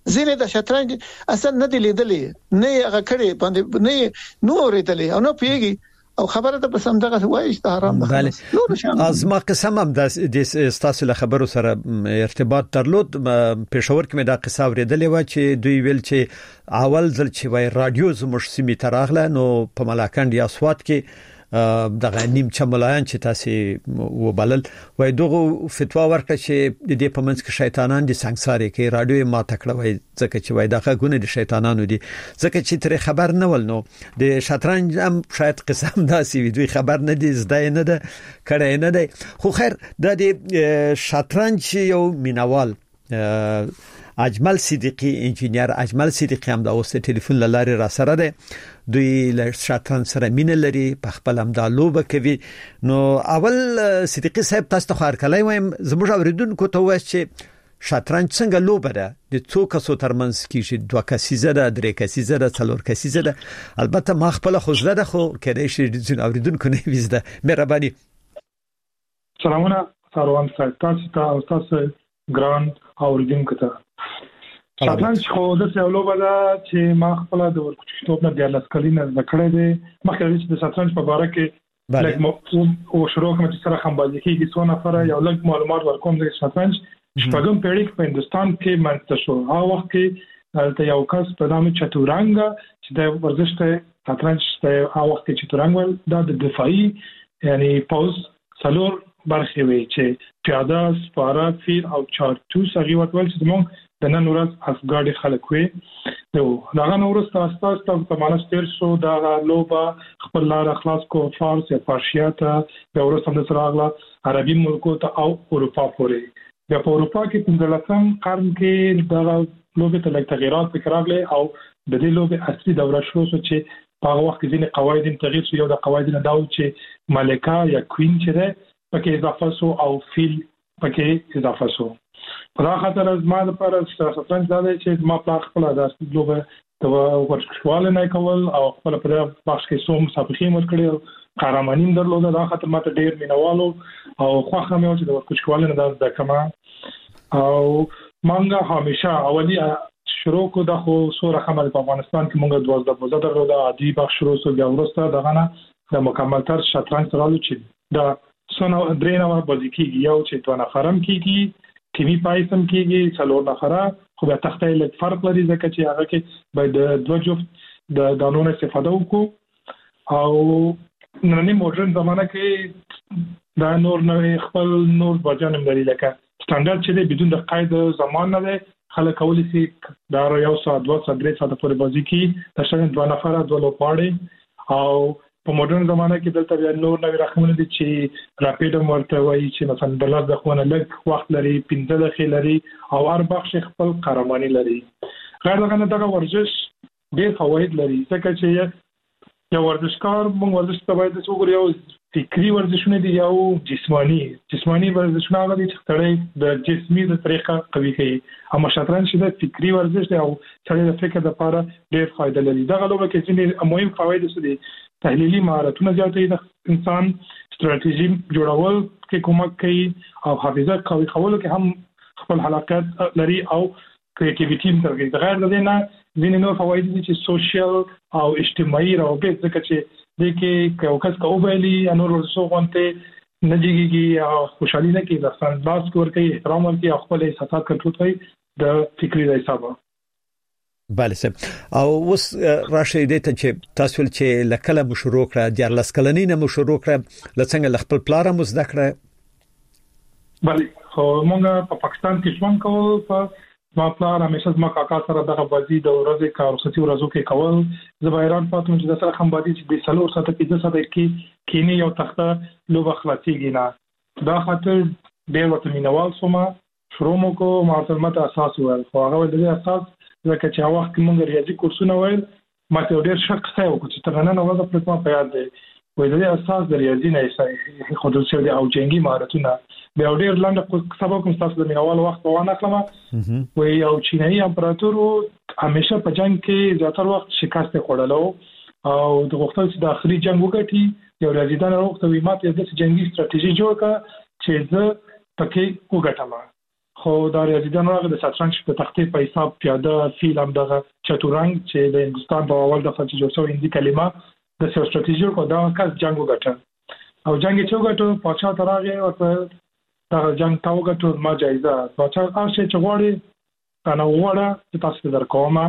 زینې د شطرنج اصل نه دی لیدلې نه هغه کړي باندې نه نو اورېدلې او نو پیږي او خبره ته پس هم دغه وایي چې حرام ده. بله از ما قسم هم د استاسو له خبرو سره ارتباط درلود. پېښور کې مې دا قصه اورېدلې و چې دوی ویل چې اول ځل چې وای رادیو زموږ سیمې ته راغله نو په ملاکنډ یا سوات کې دغه نیم چملایان چې تاسو وبلل وای دغه فتوا ورکړه چې د دې په منځ کې شیطانان دي سنگساري کې رادیو ما تکړه وای ځکه چې وای دغه ګونه دي شیطانانو دي ځکه چې تر خبر نه ول نو د شطرنج هم شاید قسم داسي وي دوی خبر نه دي زده نه ده کړه نه ده. خو خیر د شطرنج یو مینوال اجمل صدیقی انجینیر اجمل صدیقی هم د اوس ټلیفون لاره را سره ده. دوی له شطرنج سره مینه لري په خپل هم د لوبه کوي. نو اول صدیقی صاحب تاسو ته خبر کړی وایم زموږ اوریدونکو ته وایي چې شطرنج څنګه لوبه ده د څو کسو ترمنځ کې 2 کسیزه ده 3 کسیزه ده 4 کسیزه ده. البته ما خپل خوشاله ده خو کله چې اوریدونکو نه ویزده مهرباني. سلامونه ساروان صاحب تاسو ګران اوریدونکو ته شطرنج خو د سیالوبه ده چې ما خپل د ورکوټیتوب نه د لاسکلینه ذکرې ده مخکې چې د شطرنج په اړه کې لکه او شروع کوم چې سره هم باندې کې څو نفر یو لږ معلومات ورکوم د شطرنج شپږم پیړۍ په هندستان کې منځته شو. هغه وخت کې د یو کس په نام چتورنګ چې د ورزش ته شطرنج ته هغه وخت کې چتورنګ د دفاعي یعنی پوز څلور برخې وي چې پیاده سپاره فیل او چارتوس هغه ورته چې موږ د نن ورځ افګاډي خلک وي نو داغه نورس تاسو په مانستر شو دا لوبه خپل لار خلاص کو فارس یا فارسیه ته د ورسم د سراغلا عربي ملکو ته او اروپا پورې د اروپا کې په 15م قرن کې دا لوبه ته لږ تغیرات وکړل او د دې لوبه اصلي دوره شروع شو چې په هغه وخت کې ځینې قواعد تغییر شو. یو د قواعدونو دا و چې ملکه یا کوین چې ده پکې اضافه شو او فیل پکې اضافه شو. په هغه خاطر از ما لپاره شطرنج دا دی چې ما په خپل د لوبه د ورکشواله نه کول او خپل په بخش کې سوم مسابقې مو کړې قهرماني درلوده. دا خاطر ماته ډیر مینوالو او خوښه مې و چې د ورکشواله نه د کما او مانګه همیشه اولی شروع کو د خو سوره خمر په افغانستان کې مونږ 12 درلوده عادي بخش شروع شو بیا ورسته دغه نه د مکمل تر شطرنج سره چې دا سونه درې نه بازی کیږي یو چې 2 نفرم کیږي کیمی پایسم کیږي 4 نفره خو به تختې له فرق لري ځکه چې هغه کې باید د دوه جفت د دانونو استفاده وکړو او نن موډرن زمانه کې دا نور نوې خپل نور ورژن لري لکه سټانډرډ چې بدون د قید زمان نه ده خلک کولی شي دا یو ساعت 2 ساعت 3 ساعت پورې بازی کی د شغل 2 نفره 2 لوپاړي او په موډرن زمانه کې دلته نور نوې رقمونه دي چې راپیډ ورته وایي چې مثلا د لږ دغه لږ وخت لري 15 دقیقې لري او هر بخش خپل قهرماني لري. غیر دغه ورزش ډېر فواید لري ځکه چې یو ورزشکار موږ ورزش ته باید وګورو یو فکری ورزشونه دي یو جسمانی ورزشونه هغه دي چې تړي د جسمي د طریقه قوي کوي اما شطرنج د فکری ورزش دی او تړي د فکر لپاره ډېر فائدہ لري. دغه لوبه کې ځینې مهم فواید دي تحلیلي مهارتونه زیاتوي د انسان ستراتیژي جوړول کې کومک کوي او حافظه قوي کول کې هم خپل حلقات لري او کریټیویټي ترګي. غیر د دې نه ځینې نور فواید دي چې سوشل او اجتماعي روابط ځکه چې د کې یو کس کوبلی انور ورسو غونته نجیږي او خوشحالي نه کې د ځان لاس کور کوي احترام ورکړي او خپل احساسات کنټرول کوي د فکری حسابه. بله سم او اوس راشه دې ته چې تاسو چې لکله مشروع کړه د لاسکلنې نه مشروع کړه لڅنګ خپل پلار مو زده کړه. بله خو موږ په پاکستان کې ژوند کوو په ما پلار همیشه ما کاکا سره دغه بازی د ورځې کار خصوصي ورځو کې کول زه ایران پاتم چې سره هم بازی چې د سلور ساعت کې د ساعت کې کینی یو تخته لوبه خلاصيږي نه دا خاطر ډېر وته مینوال سوما شروع مو کو معلومات اساس ول خو هغه د اساس لکه چې هغه وخت موږ ریاضي کورسونه ویل ما ته ډېر شک ځای وکړ چې ترنه نو د پلتما په یاد دی وای د اساس د ریاضي نه یې خو د څه او جنگي مهارتونه به ډېر لاندې سبا کوم تاسو د مینوال وخت وانه اخلم وای او چینایي امپراتور همیشه په جنگ کې زیاتره وخت شکست خوړلو او د وختل چې د اخري جنگ وګټي یو ریاضیدان وروخته وي ماته د جنگي ستراتیژي جوړ کا چې زه پکې وګټم خو دا ریاضیدان راغی د شطرنج په تختې په حساب پیاده فیلم دغه چتورنګ چې د هندستان په اول دغه چې جوړ شوی هندي کلمه د سیاست ستراتیژي کو دا کس جنگ وګټه او جنگ چې وګټو پاچا تراغه او دا جنگ تا وګټو ما جایزه پاچا هغه چې غواړي کنه وړه چې تاسو در کومه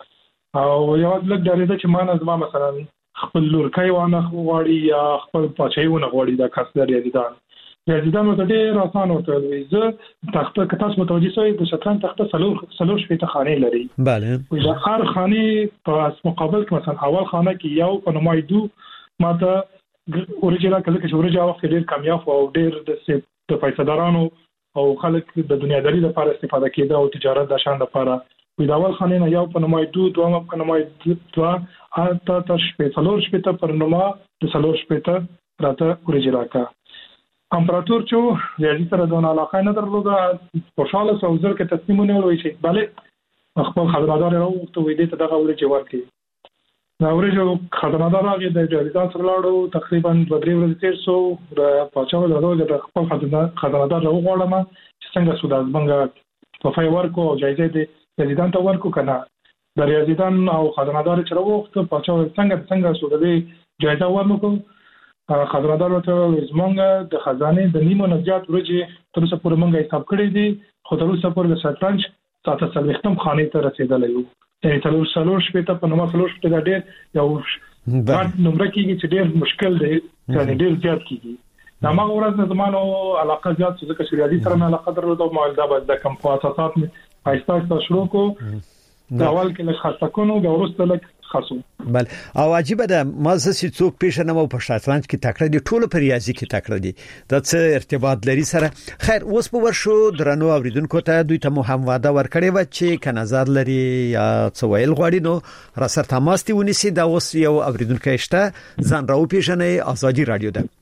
او یو لږ درېده چې ما نه زما مثلا خپل لورکای وانه غواړي یا خپل پاچای ونه غواړي دا کس د ریاضیدان ته ډېر آسان ورته وي زه تخته که تاسو متوجه شئ د شطرنج تخته سلور شپېته خانې لري بله د هر خانې په مقابل کې مثلا اول خانه کې یو په نمایدو ماته اوریجنال کله چې ورجه وخت ډېر کامیاب او ډېر د پیسادارانو او خلک د دنیاداري لپاره استفاده کېده او تجارت د شان لپاره د اول خانې نه یو په نمایدو دوه په نمایدو اته تر سلور شپېته پر نما د سلور شپېته راته اوریجنال کا امپراتور چې ریاضي سره دونه علاقه نه درلوده په شاله سوزر کې تصمیمونه ولوي چې bale خپل خدمتدار راوغوښته وې دې ته دغه ورې ورکړي دا ورې خدمتدار هغه د ریاضیدان سره لاړو تقریبا 2-3 ورځې تیر شو د پاچا د خپل خدمتدار راوغواړم چې څنګه سود ازمنګ په فای ورکو او جایزه دې ریاضیدان ته ورکو کنه د ریاضیدان او خدمتدار چې راوغوښته پاچا څنګه سود دې جایزه ورکو خدمتدار ورته زمونږ د خزانه د نیمو نجات ورجه تر څو پورې مونږه حساب کړی دي خو تر اوسه پورې د شطرنج تاسو سلوختم خانې ته رسیدلې یو یعنی تر اوسه شپته په نومه سلوش ته ډېر یو بعد نمبر کېږي چې ډېر مشکل دی یعنی ډېر زیات کېږي دا ما ورځ نه زمانو علاقه زیات څه کې ریاضي سره علاقه درلوده او دا بعد د کم اساسات مې آیستا شروع کو دا اول کې له خاصکونو د ورسته لک خاصو بل او عجیب ده ما زسي څوک پیژنم او په شطرنج کې تکړه دي ټول په ریاضي کې تکړه دي دا څه ارتباط لري سره خیر اوس په ورشو درنو اوریدونکو ته دوی ته مو هم واده ورکړی و چې ک نظر لري یا څه ویل غواړي نو را سره تماس دی ونیسي دا اوس یو اوریدونکو شته ځان راو پیژنې ازادي رادیو ده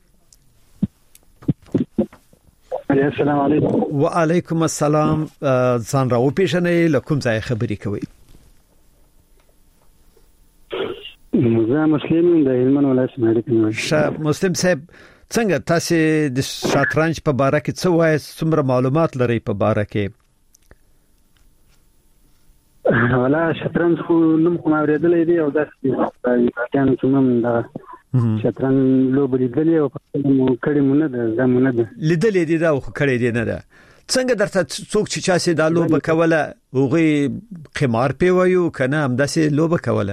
السلام علیکم وعلیکم السلام ځان راو پیژنې لکم ځای خبرې کوي زه مسلم د هلمند ولایت مېډیکل مسلم صاحب څنګه تاسو د شطرنج په باره کې څه وایي څومره معلومات لري په باره کې ولا شطرنج خو نوم کوم اوریدلې دي او داسې کان څومره دا شطرنج لوبې لیدلې او کړي مونږ نه زمونه ده لیدلې دي دا خو کړي دي نه ده څنګه درته څوک چې چا سي دا لوبه کوله اوغه قمار پیوایو کنه هم داسې لوبه کوله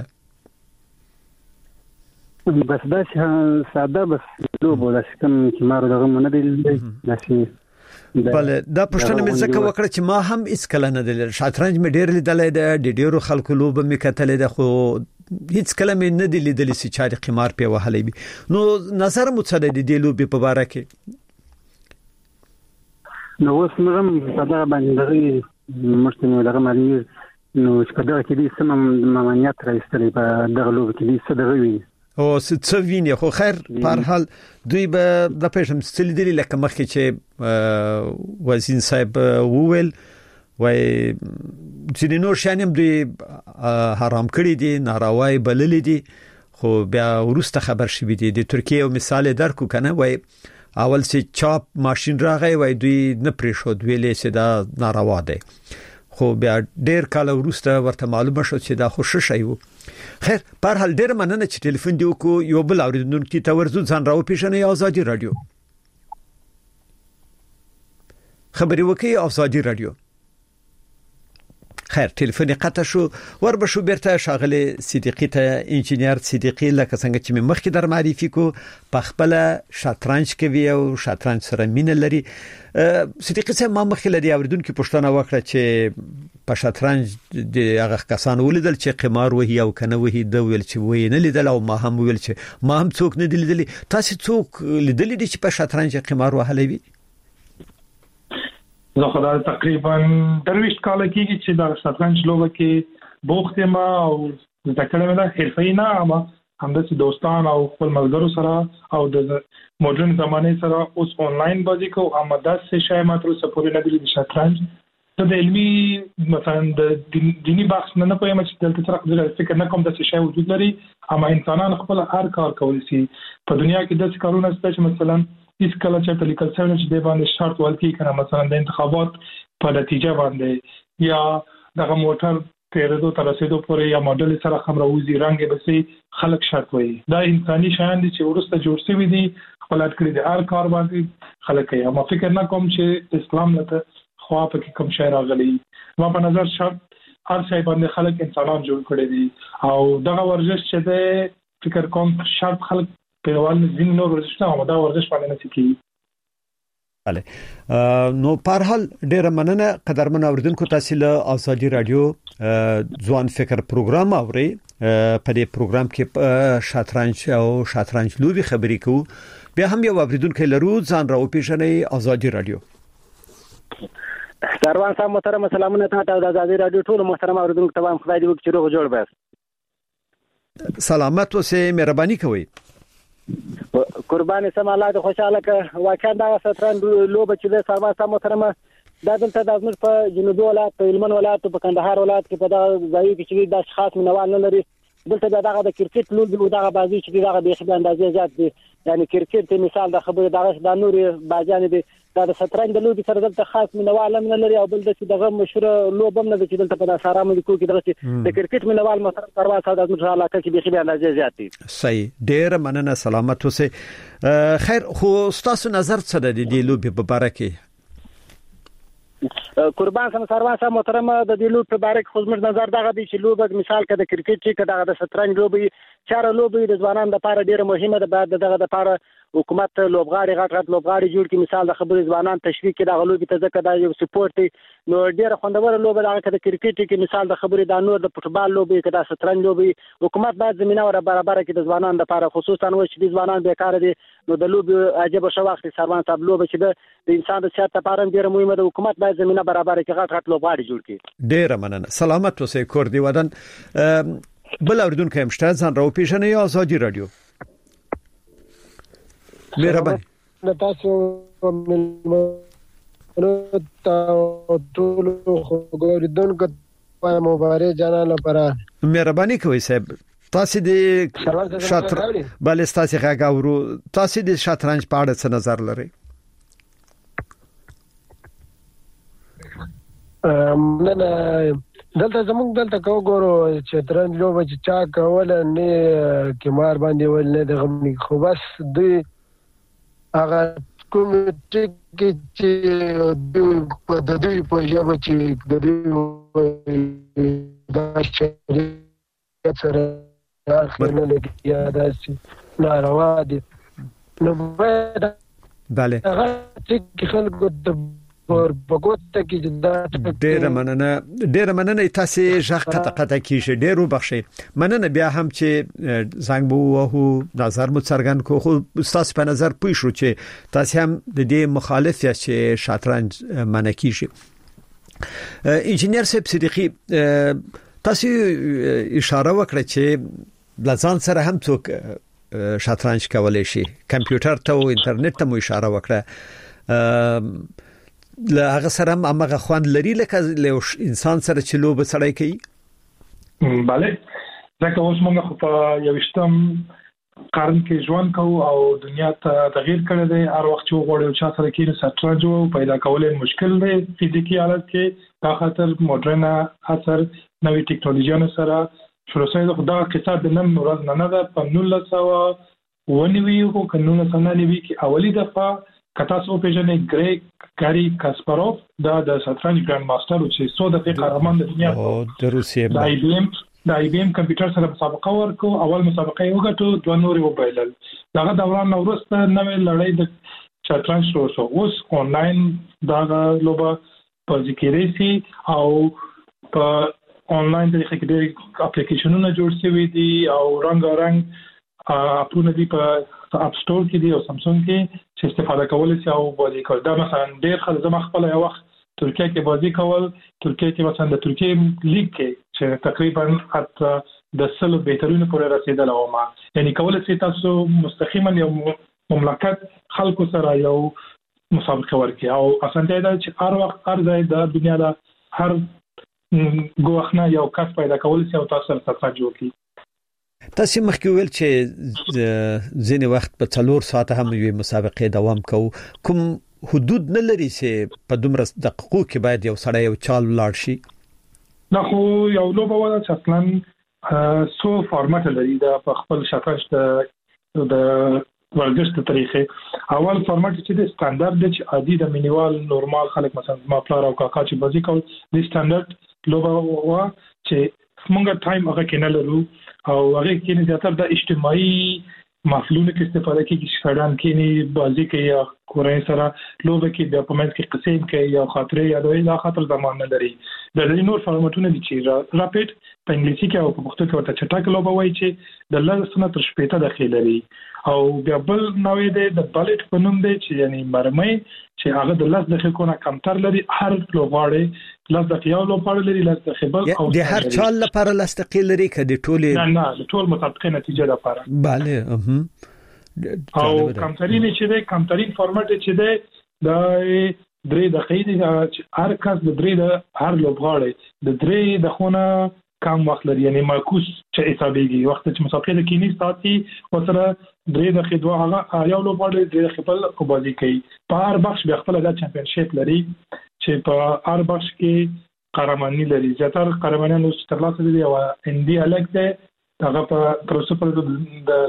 بس دا ساده بس لوبه دا کوم چې مارو دغه مونږ نه دي داسې بل دا پښتنه مې ځکه وکړه چې ما هم اس کله نه دل شطرنج مې ډېر لیدلې ده ډېرو خلکو لوبه مې کتلې ده خو هیڅ کله مې نه دی لیدلې چې چا د قمار په وهلې بي نو نظر مو څه دی د لوبې په باره کې نو اوس موږ په دا باندې دغه مشتمل دغه مالي نو څنګه کې دي سم مامانیت راځي په دغه لوبه کې دي څه دغه وي او څه ویني خو خیر په هر حال دوی به د پېښم ستل دي لکه مخکې چې وزین صاحب وویل وای چې نو شانم دوی حرام کړی دي ناراوای بللې دي خو بیا ورسته خبر شوی دي د ترکیه او مثال درکو کنه وای اول چې چاپ ماشين راغی وای دوی نه پریښود ویلې چې دا ناروا دی خو بیا ډیر کال ورسته ورته معلومه شو چې دا خو شي وو خیر په هر ډیر مننه چې ټلیفون دی وکړو یو بل اوریدونکو ته ورزو ځان راو پیژنې ازادي رادیو خبري وکي ازادي رادیو خیر ټلیفون قطع شو وربه شو بیرته شاغله صدیقی ته انجینر صدیقی لکه څنګه چې مخکې در معرفي کو په خپل شطرنج کوي او شطرنج سره مینه لري صدیقی څه ما مخکې لري اوریدونکو پښتنه وکړه چې په شطرنج د هغه کسان ولیدل چې قمار وهي او کنه وهي د ویل چې وې نه لیدل او ما هم ویل چې ما هم څوک نه لیدل تاسو څوک لیدل دي چې په شطرنج قمار وهلې وي زه خو دا تقریبا 23 کال کېږي چې دا شطرنج لوبه کې بوخت ما او د کلمه دا حرفي نه اما همداسې دوستان او خپل ملګرو سره او د موډرن زمانه سره اوس آنلاین بازی کو اما داسې شای ماترو سپوري نه دي شطرنج د علمي مثلا د دینی بحث نه پوهیم چې دلته سره د فکر نه کوم داسې شای وجود لري اما انسانان خپل هر کار کوي سي په دنیا کې داسې کارونه شته چې مثلا اس کله چې لیکل شوی چې د باندې شرط ورکړي کنه مثلا د انتخابات په نتیجه باندې یا دغه موټر تیرېدو تر رسیدو پورې یا ماډل سره خمروزي رنگ به سي خلق شرط وي دا انساني شان دي چې ورسته جوړ شوی دي خپل اټکړي دي هر کار باندې خلک یې ما فکر نه کوم چې اسلام له خوا په کوم شی راغلي ما په نظر شرط هر شی باندې خلک انسانان جوړ کړي دي او دغه ورزش چې ده فکر کوم شرط خلک په ول زین نو ورزش نه او دا ورزش باندې نه سکی نو په هر حال ډیره مننه قدرمن اوردونکو تاسو له ازادي رادیو ځوان فکر پروګرام اوري په دې پروګرام کې شطرنج او شطرنج لوبي خبرې کوو بیا هم یو اوریدونکو لرو ځان راو پیژنې ازادي رادیو سروان صاحب محترم سلامونه تاسو د ازادي رادیو ټول محترم اوریدونکو ته هم خدای دې وکړي چې روغ جوړ بس سلامت اوسه مهرباني کوئ قرباني سم الله دې خوشاله ک واقعا دا شطرنج لوبه چې د سروان صاحب محترم دا دلته د ازمیر په جنوبي ولایت په هلمند ولایت په کندهار ولایت کې په دا ځای کې چې د خاص منوال نه لري دلته دغه د کرکټ لوبي او دغه بازي چې دغه به خبره اندازې زیات دي یعنی کرکټ ته مثال د خبره دغه د نوري بازان دي دا شطرنج د لوبي سره دلته خاص منوال نه لري او بل د دغه مشهور لوبم نه چې دلته په سارا ملکو کې دغه د کرکټ منوال محترم سروان صاحب د ازمیر علاقه کې به خبره اندازې زیات دي صحیح ډیر مننه سلامت اوسه خیر خو تاسو نظر څه د دې لوبي په اړه کې قربان سم سروان صاحب محترم د دې لوب په اړه خو زموږ نظر دغه دی چې لوب مثال کده کرکټ چې دغه د شطرنج لوبي چاره لوبي د ځوانانو لپاره ډیره مهمه ده بعد دغه لپاره حکومت لوبغاړي غټ لوبغاړي جوړ کړي مثال د خبرې ځوانان تشویق کړي دغه لوبي ته ځکه دا یو سپورت دی نو ډیره خوندور لوبه دغه کده کرکټ کې مثال د خبرې د نور د فوټبال لوبي کده شطرنج لوبي حکومت باید زمينه ور برابر کړي د ځوانانو لپاره خصوصا و چې د ځوانان بیکار دي نو د لوبي عجیب شو وخت سروان صاحب لوبه چې د انسان د صحت لپاره ډیره مهمه ده حکومت باید زمينه برابر کړي غټ لوبغاړي جوړ کړي ډیره مننه سلامت اوسئ کور دی ودان بل اوردونکو هم شته ځان راو پیژنې ازادي رادیو مهرباني تاسو ملمنو ټول خبردونکو په مبارک جنان لپاره مهرباني کوئ صاحب تاسو د شطرنج بل تاسو غاورو تاسو د شطرنج په اړه څه نظر لرئ نه دلته زموږ دلته کو ګورو شطرنج لوبه چې چا کول نه کمار باندې ول نه دغه خو بس دوی هغه کوم چې د دوی په ژبه چې د دوی د شریعت سره اخر نه لګیا داسې ناروا دي نو بله هغه چې خلکو د پر بګوت کې دا ډیر مننه تاسو ژغ قطه کیږي ډیر وبخشي مننه بیا هم چې زنګ بو وو نظر مو څرګند کو خو تاسو په نظر پوه شو چې تاسو هم د دې مخالف یا چې شطرنج منع کیږي انجنیر صاحب صدیقی تاسو اشاره وکړه چې لزان سره هم څوک شطرنج کولای شي کمپیوټر ته او انټرنیټ ته مو اشاره وکړه له هغه سره هغه خوان لري لکه انسان سره چې لوب سړی کوي bale ځکه اوس موږ په یوشتم قرن کې ژوند کوو او دنیا ته تغیر کړی دی هر وخت چې وګورئ چې سره کې شطرنج پیدا کولای مشکل دی فزیکی حالت کې په خاطر مدرن اثر نوې ټکنالوژي سره شروع شوی دا قصه د نن ورځ نه ده په 1990 کو قانون سنانوي کې اولی دفعه کتاسو پیژنې ګریګ کاری کاسپاروف دا د شطرنج ګراند ماستر چې 100 دقیقه قهرمان د دنیا او د روسیې د آی بی ایم کمپیوټر سره مسابقه ورکو اول مسابقه یې وګټو دوه نوري وبایلل دغه دوران وروسته نوې لړۍ د شطرنج شروع شو اوس آنلاین دا لوبه په ذکر سي او په آنلاین طریقه کې د اپلیکیشنونو جوړ شوي دي او رنگارنګ اپونه دي په اپ سٹور کې دی او سامسونګ کې چې استفاده کولای شي او بازی کول دا مثلا ډېر خلک زما خپل یو وخت ترکیه کې بازی کول ترکیه کې مثلا د ترکیه لیگ کې چې تقریبا حتی د سلو بهترینو پورې رسیدل او ما یعنی کولای شي تاسو مستقیما یو مملکت خلکو سره یو مسابقه ورکړي او اسانه ده چې هر وخت هر ځای د دنیا د هر ګوښنه یو کس پیدا کول شي او تاسو سره څه جوړ کړي تاسو مخکې ویل چې ځینې وخت په 4 ساعت هم یو مسابقه دوام کوم حدود نه لري چې په دومره دقیقو کې باید یو سړی یو چال لاړ شي؟ دا خو یو لوبه ولا چې اصلا سو فارمټ لري دا په خپل شطرنج د ورزش د طریقې اول فارمټ چې د سټانډرډ د چې عادي د مینیوال نورمال خلک مثلا ما پلار او کاکا چې بازی کول د سټانډرډ لوبه وا چې موږ ټایم هغه کې نه لرو او هغه کې نه زیاتره د اجتماعي محفلونو کې استفاده کیږي چې سړان کې نه بازی کوي یا کورای سره لوبه کې د پمنځ کې قسم کوي یا خاطره یادوي دا خاطر زمان نه لري د نور فارمټونه دي چې راپټ په انګلیسي کې او په پښتو کې ورته چټک لوبه وایي چې د لږ تر شپږ دقیقې لري او بیا بل نوې ده د بالټ په نوم دی چې یعنی مرمۍ چې هغه د 10 دقیقو نه کمتر لري هر لوبغاړي 10 دقیقې لوبغاړي لري 10 دقیقې بل او د هر چال لپاره 10 دقیقې لري کدي ټوله نه د ټول مطابقه نتیجه لپاره bale او کمترین چې ده کمترین فارمټ چې ده د 3 دقیقې د هر کس د 3 د هر لوبغاړي د 3 د خونه کم وخت لري یعنی معکوس چې حسابيږي وخت چې مسابقه د کینی ساتي او سره 3 دقیقې دوه هغه یو لوبغاړي 3 دقیقې بل بازی کوي په هر بخش به خپل د چمپیونشیپ لري چې په هر بخش کې قهرماني لري زیاتره قهرمانانو چې ترلاسه دي او اندي الګ ده هغه په پروسپل د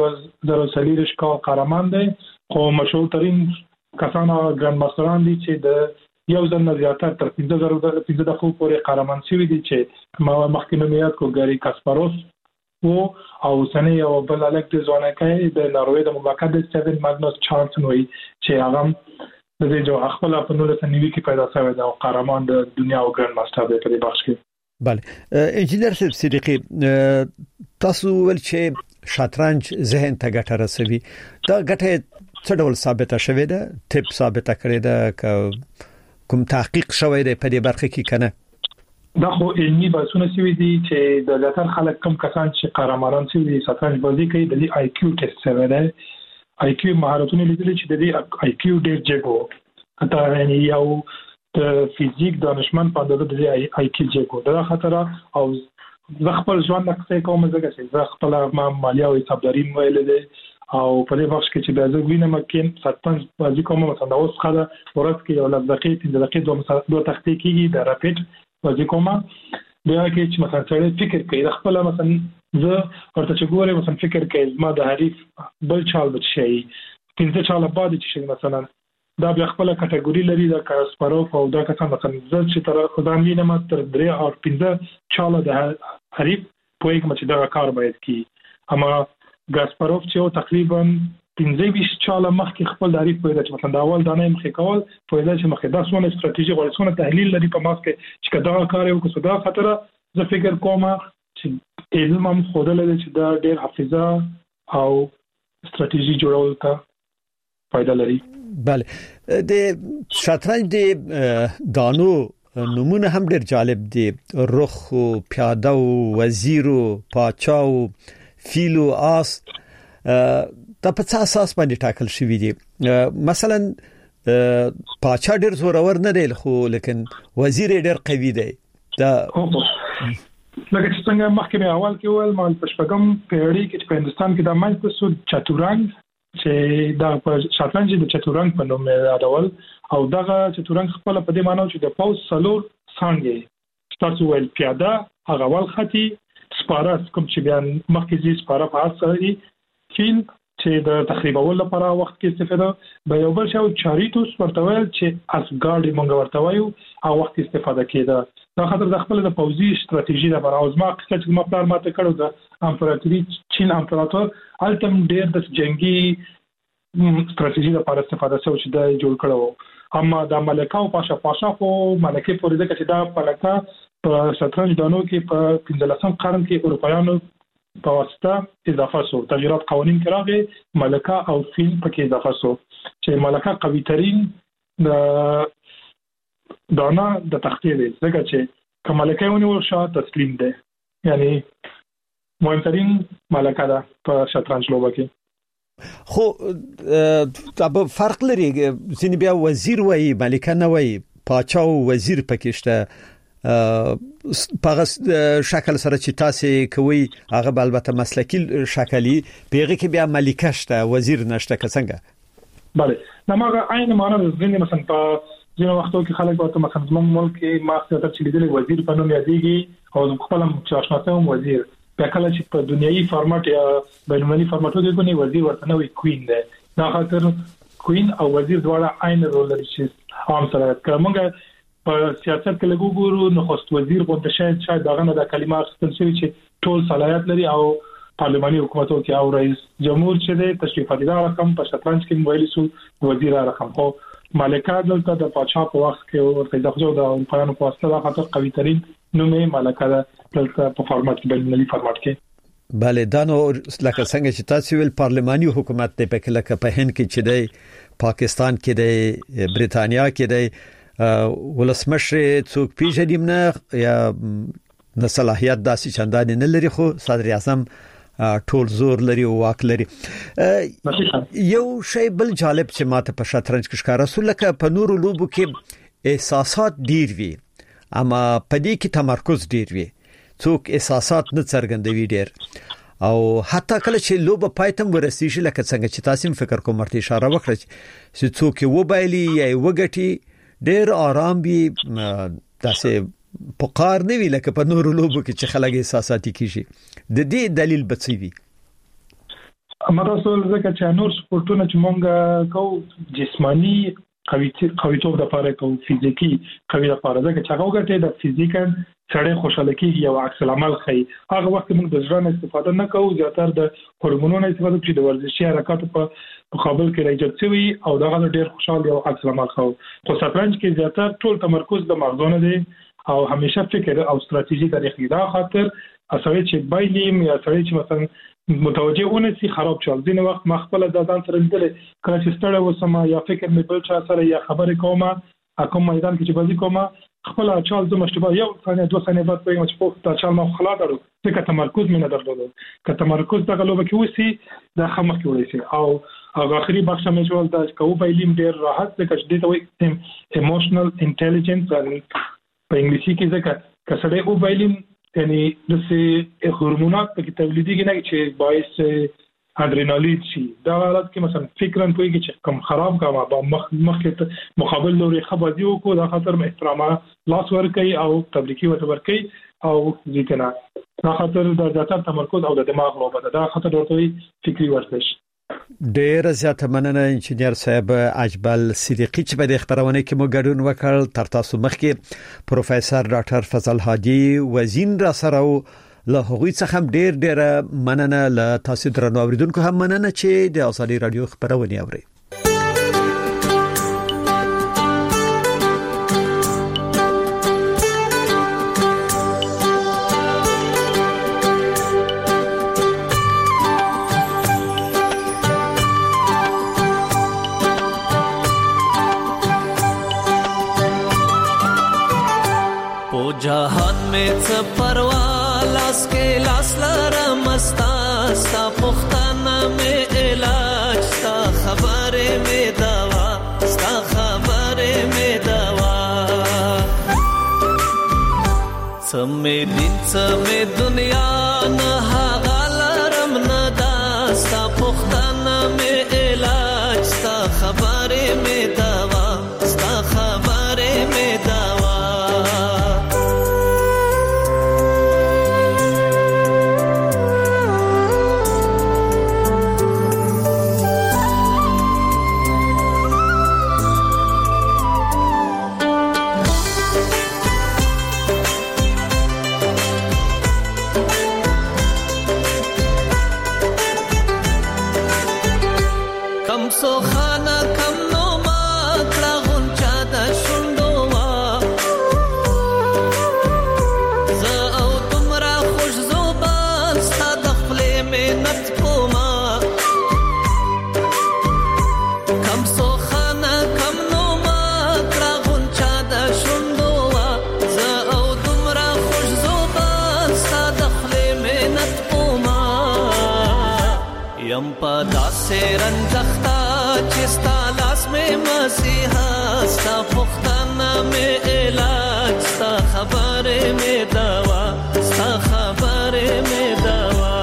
2020 کا قهرمان دي خو مشهور ترين کسانو ګراند ماستران دي چې د یو ځل نه زیاتره تر 15 دقیقو پورې قهرمان شوی دي چې ما مخکې نومیات کو ګاری کاسپاروس او سنه یو بل الګ د ځوانکای د ناروې د مبارکات د 7 ماګنوس چارلسن وی چې هغه د دې جو خپل په 1990 کې پیدا شوی دی او قهرمان د دنیا او ګراند ماستر دی په دې بخش کې. بله انجینر صدیقی تاسو ول چې شطرنج ذهن ته ګټه رسوي دا ګټه څه ډول ثابته شوې ده ټیپ ثابته کړې ده کوم تحقیق شوی دی په دې برخه کې کنه دا خو علمي بحثونه شوي دي چې د زیاتره خلک کم کسان چې قهرمانان شوي دي شطرنج بازی کوي د دې آی کیو ټیسټ شوی دی آی کیو مهارتونه لیدل چې د دې آی کیو ډیر جګو اته یعنی یو د فزیک دانشمند په اندازه د دې آی کیو جګو دا خطر او زه خپل ژوند کې کوم ځکه چې زه خپل مالیا او حسابداري ویل دي او په دې وخت کې چې د زه وینم کې شطرنج بازی کوم مثلا اوس خاله ورځ کې یو لږ دقیقې 3 دقیقې دوه تختې کېږي د راپټ بازی کوم بیا کې چې مثلا څه فکر کوي خپل مثلا زه ورته چې ګورم مثلا فکر کوي ما د حریف بل چال د شي 15 چال بعد چې مثلا دا بیا خپل کټګوري لري د کاسپاروف او دا کسان مثلا زه چې تر خدای وینم تر 3 او 15 چال د حریف په یک مچ دا کار باید کی اما ګاسپاروف چې تقریبا 15 چاله مخکې خپل تعریف پیدا چې مثلا دا اول دانه مخې کول پیدا چې مخې دا څونه ستراتیژي غوړ څونه تحلیل لري په ماسک چې کدا کار یو کو صدا خطر زه فکر کوم چې علم هم خوده لري چې دا ډېر حافظه او ستراتیژي جوړول ته فائدہ لري. بله د شطرنج د دانو نمونه هم ډېر جالب دي رخ او پیاده او وزیر او پاچا او فیل او آس دا په څه اساس باندې ټاکل شوی دي مثلا پاچا ډېر زورور نه دی خو لیکن وزیر ډېر قوي دی دا لکه چې څنګه مخکې اول کې ول مال پښپغم پیړۍ کې په هندستان کې د مایستر سود چتورنګ چې دا په شطرنج د چتورنګ په نوم یادول او دغه چتورنګ خپل په دې معنی چې د پاوس سلور څنګه تاسو ول پیاده هغه ول خطي سپارس کوم چې بیان مخکې زی سپاره په اصلي فیل چې د تخریبولو لپاره وخت کې استفاده به یو بل شاو چاریتوس ورتویل چې اسګارډ مونږ ورتویو او وخت استفاده کېده دا خاطر د خپل د پوزي ستراتیژي لپاره او زما چې ما پلان ماته کړو د امپراتوري چین امپراتور التم ډیر د جنگي ستراتیژي لپاره استفاده شو چې د جوړ کړو اما د ملکه او پاشا خو ملکه پورې د چې دا ملکه په شطرنج دانو کې په 15 قرن کې اروپایانو په واسطه اضافه شو تغیرات قوانین کې راغی ملکه او فیل پکې اضافه شو چې ملکه قوي ترين د دانا د تختې دی ځکه چې کمالکه ونیول شو تسلیم دی یعنی مهمترین ملکه ده په شطرنج لوبه کې خو دا فرق لري ځینې بیا وزیر وایي ملکه نه وایي پاچا او وزیر پکې شته په شکل سره چې تاسو کوي هغه البته مسلکی شکلی پیغه کې بیا ملکه شته وزیر نشته څنګه بله نماغه عین معنا د ځینې مثلا په ځینې وختو کې خلک ورته مثلا زموږ ملک کې ما څه چې لیدل وزیر په نوم یادېږي او خپل مشاشناسه وزیر په کله چې په دنیوي فارمټ یا بینالمللي فارمټو کې کوي وزیر ورته نوې کوین ده دا خاطر کوین او وزیر دواړه عین رول لري چې عام سره کومه په سیاست کې لګو ګورو نو خوست وزیر غوښته شاید دغه نه د کلمات ستل شي چې ټول صلاحیت لري او پارلماني حکومتو کې او رئیس جمهور چې د تشریفاتي رقم په شطرنج کې مویل سو وزیر رقم او ملکه دلته د پاچا په وخت کې ورته دغه د پایانو په واسطه خاطر قوي ترين نومې ملکه دلته په فارمټ کې بلنلي فارمټ کې بله دا نو لکه څنګه چې تاسو ویل پارلماني حکومت ته په کله په هند کې چې د پاکستان کې د بریتانیا کې د ولسمشر څوک پیژنیم نه یا د صلاحیت داسې چندان نه لري خو صدر اعظم ټول زور لري او واک لري یو شی بل جالب چې ماته په شطرنج کې ښکارا سو لکه په نورو لوبو کې احساسات ډیر وي اما په دې کې تمرکز ډیر وي څوک احساسات نه څرګندوي ډیر او حتی کله چې لوبه پایتم ورسیږي لکه څنګه چې تاسو فکر کوم مرته اشاره وکړه چې څوک وبایلی یا وګټي ډیر آرام وي داسې پکار نه وی لکه په نورو لوبو کې چې خلک احساساتي کیږي د دې دلیل بڅوي امر رسول زکه چې نور سپورتونه چې مونږ کو جسمانی قویتوب د لپاره کو فزیکی قوی د لپاره ځکه چې هغه ګټه د فزیکل سړی خوشاله کیږي او عکس العمل خي هغه وخت موږ د ځان استفاده نه کوو زیاتره د هورمونونو استفاده کوي د ورزشي حرکت په مقابل کې راځي شوی او دا ډېر خوشاله او عکس العمل خو شطرنج کې زیاتره ټول تمرکز د مغزونه دی او همیشه فکر او استراتیژي تاریخي دا خاطر اصلي چې بایلیم یا اصلي چې مثلا متوجه ونسي خراب چل دین وخت مخبل د ځان سره لیدل کله چې ستړی وسم یا فکر مې بل چا سره یا خبرې کومه کوم میدان کې چې بازی کومه خپل چل د مشتبه یو ثانیه 2 ثانیې بعد په مچ په تا چل نو خلا درو ځکه تمرکز مې نه درلود که تمرکز دغه لوبه کې وسی د خمخ کې ولې او هغه اخري بخش مې جوړ د کو بایلیم ډیر راحت ځکه چې د وي ایموشنل انټيليجنس په انګلیسي کې ځکه کسړې او بایلیم یعنی د سه هورمونات په تولیدي کې نه چې باعث ادرینالین شي دا حالت کې مثلا فکرن کوي چې کم خراب کما با مخ مقابل لوري خبري او کو دا خاطر احترام لاس ور کوي او تبریکي ور کوي او ځکه دا خاطر د ذات تمرکز او د دماغ لوبه دا خاطر ورته فکری ورزش ډیر زیاته مننه انجنیر صاحب اجبل صدیقی چې په دې خبرونه کې مو ګډون وکړ تر تاسو مخکې پروفیسور ډاکټر فضل حاجی وزین را سره له هغوی څخه ډیر مننه له تاسو درنو اوریدونکو هم مننه چې د ازادي رادیو خبرونه اوري जहान में परवा लास के लास लरमस्ता सा पुख्ताना में इलाज सा खबरे में दवा सा खबरे में दवा समे दिन समे दुनिया न हागलरम न दा सा पुख्ताना में इलाज सा खबरे में दवा सा खबरे में दवा रंजख्ता चिस्ता लास में मसीहा सा पुख्ताना में इलाज सा खबरे में दवा सा खबरे में दवा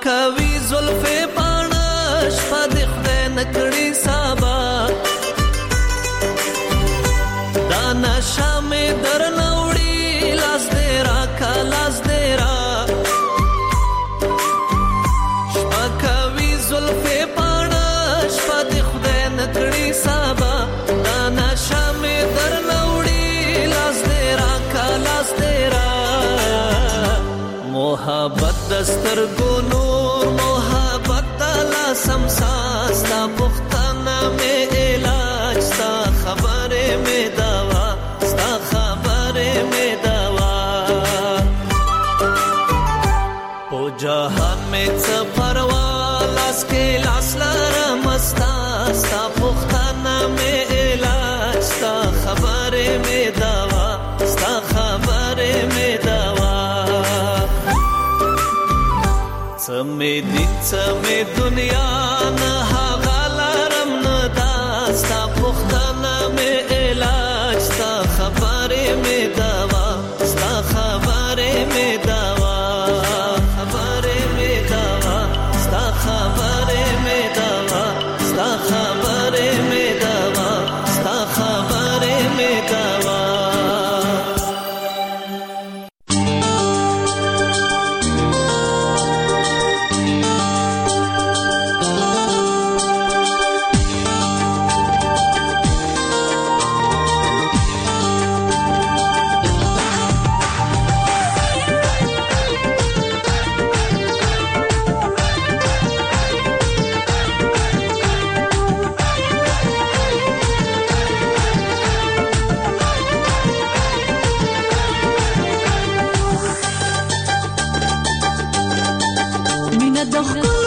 شپکوي زلفې پاڼه شپه د خدای نکړي سبا دا نشه مې درنه وړي لاس دې راکه لاس دې را شپکوي زلفې پاڼه شپه د خدای نکړي سبا دا نشه مې درنه وړي لاس دې راکه لاس دې را محبت دستر کو نور محبت تلا سمسا ستا پختانا میں علاج ستا خبر میں دوا ستا خبر میں دوا پو جہان میں سفروالاس کے لاس لرمستا ستا پختانا میں علاج ستا خبر میں دوا ستا خبر میں دوا سمې دین سمې دنیا نه غالرم نه داستا پختانه مې علاج ستا خبرې مې دوا ستا خبرې مې دوا خبرې مې دوا ستا خبرې مې دوا ستا خبرې مې دوا ستا خبرې مې دوا مینه د